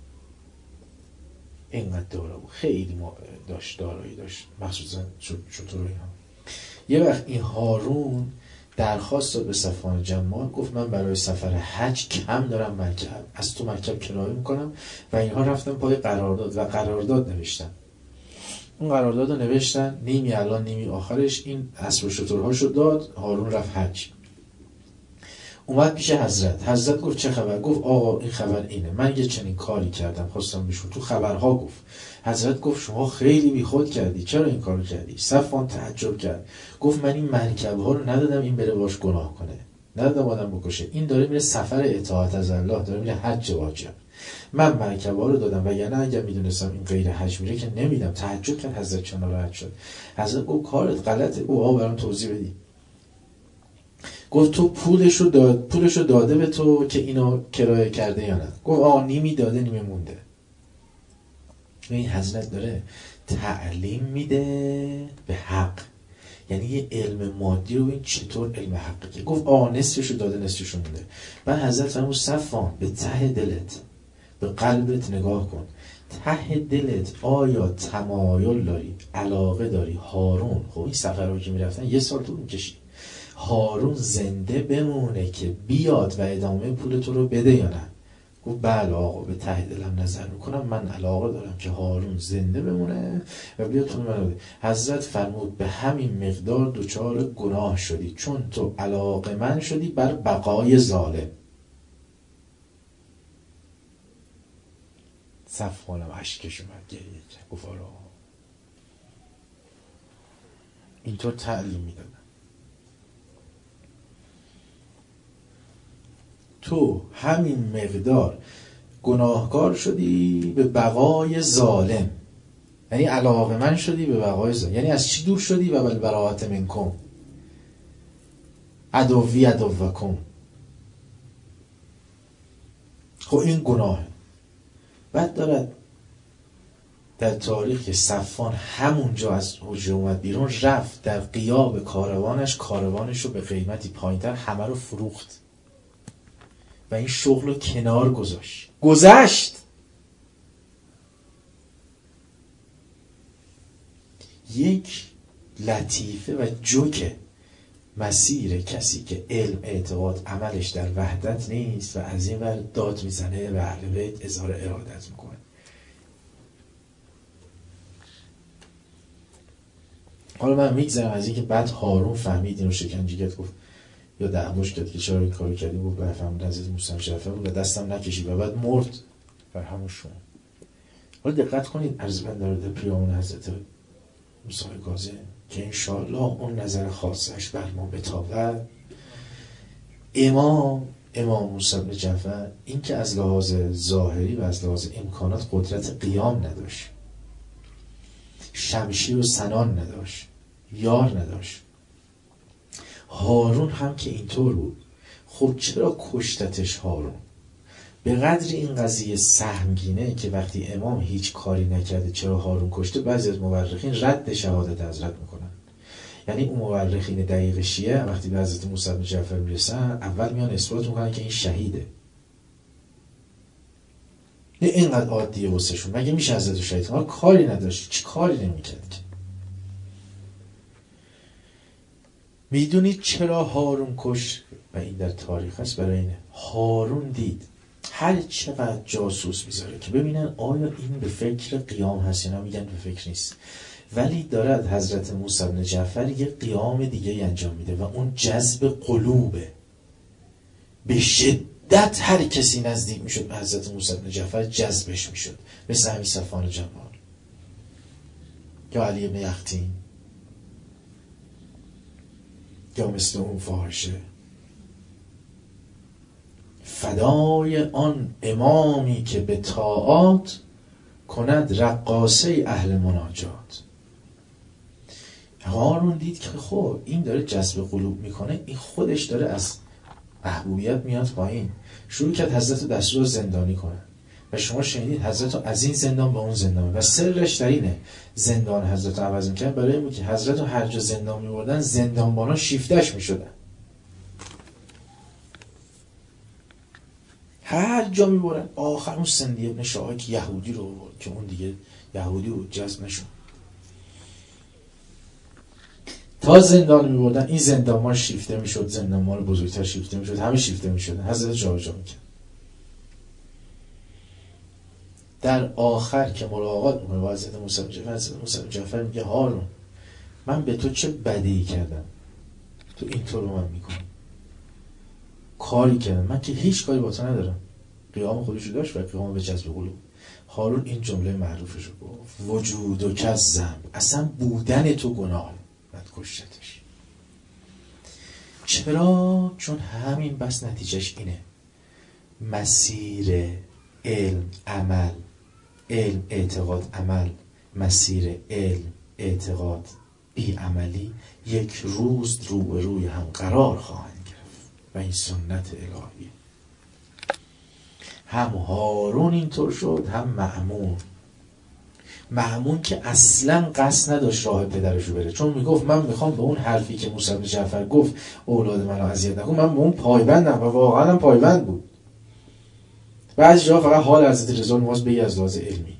اینقدر دارا بود، خیلی دارایی داشت، مخصوصا شتر و اینها. یه وقت این هارون درخواست داد به صفوان جمال، گفت من برای سفر حج کم دارم مرکب، از تو مرکب کرایه میکنم. و اینها رفتن پای قرارداد و قرارداد نوشتن. اون قرارداد رو نوشتن، نیمی الان نیمی آخرش این اسب و شترهاشو داد. هارون رفت حج، اومد پیش حضرت گفت چه خبر؟ گفت آقا این خبر اینه، من یه چنین کاری کردم، خواستم بشون تو خبرها گفت. حضرت گفت شما خیلی بیخود کردی، چرا این کارو کردی؟ صفوان تعجب کرد، گفت من این مرکب ها رو ندادم این بره باش گناه کنه، ندادم آدم بکشه، این داره میره سفر اطاعت از الله، داره میره حج واجب. من مرکب ها رو دادم، وگرنه اگر میدونستم این غیر حج میره که نمیدم. تعجب کرد حضرت، چون ناراحت شد. حضرت گفت کارت غلطه. او آقا برام توضیح بدی. گفت تو پولشو داده به تو که اینو کرایه کرده یا نه؟ گفت آقا نیمی داده نیمی مونده. این حضرت داره تعلیم میده به حق، یعنی یه علم مادی رو این چطور علم حقیقی. گفت آقا نصفشو داده نصفشو مونده. بعد حضرت فرمود صفوان به ته دلت، به قلبت نگاه کن، ته دلت آیا تمایل داری، علاقه داری هارون، خب این سفرهایی که میرفتن 1 سال طول میکشید، هارون زنده بمونه که بیاد و ادامه پول تو رو بده یا نه؟ گفت بله آقا به ته دلم نظر میکنم، من علاقه دارم که هارون زنده بمونه و بیاد تو منو بده. حضرت فرمود به همین مقدار دچار گناه شدی، چون تو علاقه من شدی بر بقای ظالم. صفوانم اشکش اومد، گریه کرد، گفت آره اینطور تعلیم میدادن. تو همین مقدار گناهکار شدی به بقای ظالم، یعنی علاقه من شدی به بقای ظالم. یعنی از چی دور شدی؟ و بالبراءت منکم، عدوی عدوکم. خب این گناهه. بعد دارد در تاریخ که صفوان همونجا از حجره اومد بیرون، رفت در غیاب کاروانش رو به قیمتی پایینتر همه رو فروخت و این شغل رو کنار گذاشت. یک لطیفه و جوک مسیر کسی که علم، اعتقاد، عملش در وحدت نیست و از این ور داد میزنه و اهل بیت اظهار ارادت میکنه. حالا من میگذرم از اینکه بعد هارون فهمید اینو شکنجه کرد، گفت یا دعواش کرد که چرا این کارو کردی، گفت بفهمید حضرت موسی جعفر بود و دستم نکشید و بعد مرد بر همون شما. حالا دقت کنید عرض بنداره در پیرامون حضرت موسی کاظم که انشاءالله اون نظر خاصش بر ما بتابد. امام موسی بن جعفر این که از لحاظ ظاهری و از لحاظ امکانات قدرت قیام نداشت، شمشیر و سنان نداشت، یار نداشت. هارون هم که اینطور بود. خب چرا کشتتش هارون؟ به قدر این قضیه سهمگینه که وقتی امام هیچ کاری نکرده چرا هارون کشته، بعضی از مورخین رد شهادت حضرت میکنن. یعنی اون مورخین دقیق شیعه وقتی به حضرت موسی بن جعفر میرسن اول میان اثبات میکنن که این شهیده. نه اینقدر عادیه واسهشون، مگه میشه حضرت شهید کنه؟ کاری نداشت، چی کاری نمیکرد که. میدونید چرا هارون کش؟ و این در تاریخ هست. برای اینه هارون دید هر چقدر جاسوس میذاره که ببینن آیا این به فکر قیام هست یا نه، میگن به فکر نیست، ولی دارد حضرت موسی بن جعفر یه قیام دیگه انجام میده و اون جذب قلوبه. به شدت هر کسی نزدیک میشد به حضرت موسی بن جعفر جذبش میشد، مثل همین صفوان جمال یا علی بن یختین یا مثل اون فاحشه. فدای آن امامی که به طاعات کند رقاصه اهل مناجات. هارون دید که خب این داره جذب قلوب میکنه، این خودش داره از محبوبیت میاد پایین. شروع کرد حضرت رو دستور زندانی کنه و شما شنیدید حضرت رو از این زندان به اون زندان، و سرش در اینه زندان حضرت رو عوض میکنن برای این بود که حضرت رو هر جا زندان میبردن زندانبانا شیفتش میشدن. هر جا میبرن. آخر اون سندی ابن شاه که یهودی رو برد که اون دیگه یهودی رو جذب نشد، تا زندان میبردن این زندانبان شیفته میشد، زندانبان بزرگتر شیفته میشد، همه شیفته میشدن. حضرت جا میکرد. در آخر که ملاقات میکنه با حضرت موسی بن جعفر میگه هارون من به تو چه بدی کردم تو اینطور رو من میکنی؟ کاری کردم من که هیچ کاری با تو ندارم. قیام خودشو داشت و قیام به جذب قلوب. هارون این جمله معروفش رو گفت وجود که ذنب، اصلا بودن تو گناه. بعد کشتش. چرا؟ چون همین بس نتیجهش اینه. مسیر علم عمل، علم اعتقاد عمل، مسیر علم اعتقاد بی عملی یک روز روبروی هم قرار خواهند گرفت و این سنت الهیه. هم هارون اینطور شد، هم مأمون که اصلا قصد نداشت راه پدرشو بره، چون میگفت من میخوام به اون حرفی که موسی بن جعفر گفت اولاد منو اذیت نکن، من به اون پایبندم و واقعا هم پایبند بود. بعضی جا فقط حال حضرت رضا نواز بگی از لحاظ علمی.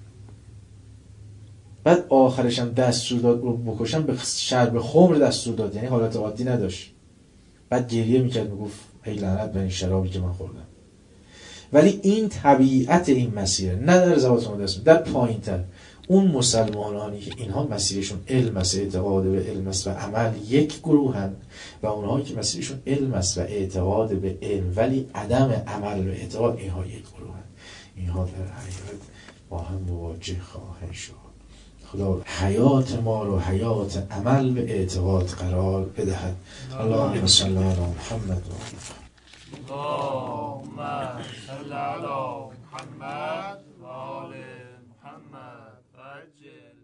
بعد آخرش هم دستور داد رو بکشن، به شرب خمر دستور داد، یعنی حالت عادی نداشت. بعد گریه میکرد میگفت ای لعنت بر این شرابی که من خوردم. ولی این طبیعت این مسیره، نه در زبات مدرس، در پایین تر اون مسلمانانی که اینها مسیرشون علم است، اعتقاد به علم است و عمل یک گروه هن، و اونهایی که مسیرشون علم است و اعتقاد به علم ولی عدم عمل و اعتقاد، اینها یک گروه هن. اینها در حقیقت با هم مواجه خواهند شد. خدا حیات ما رو حیات عمل و اعتقاد قرار بدهد. اللهم صل علی محمد و اللهم صل علی محمد و آل محمد و عجل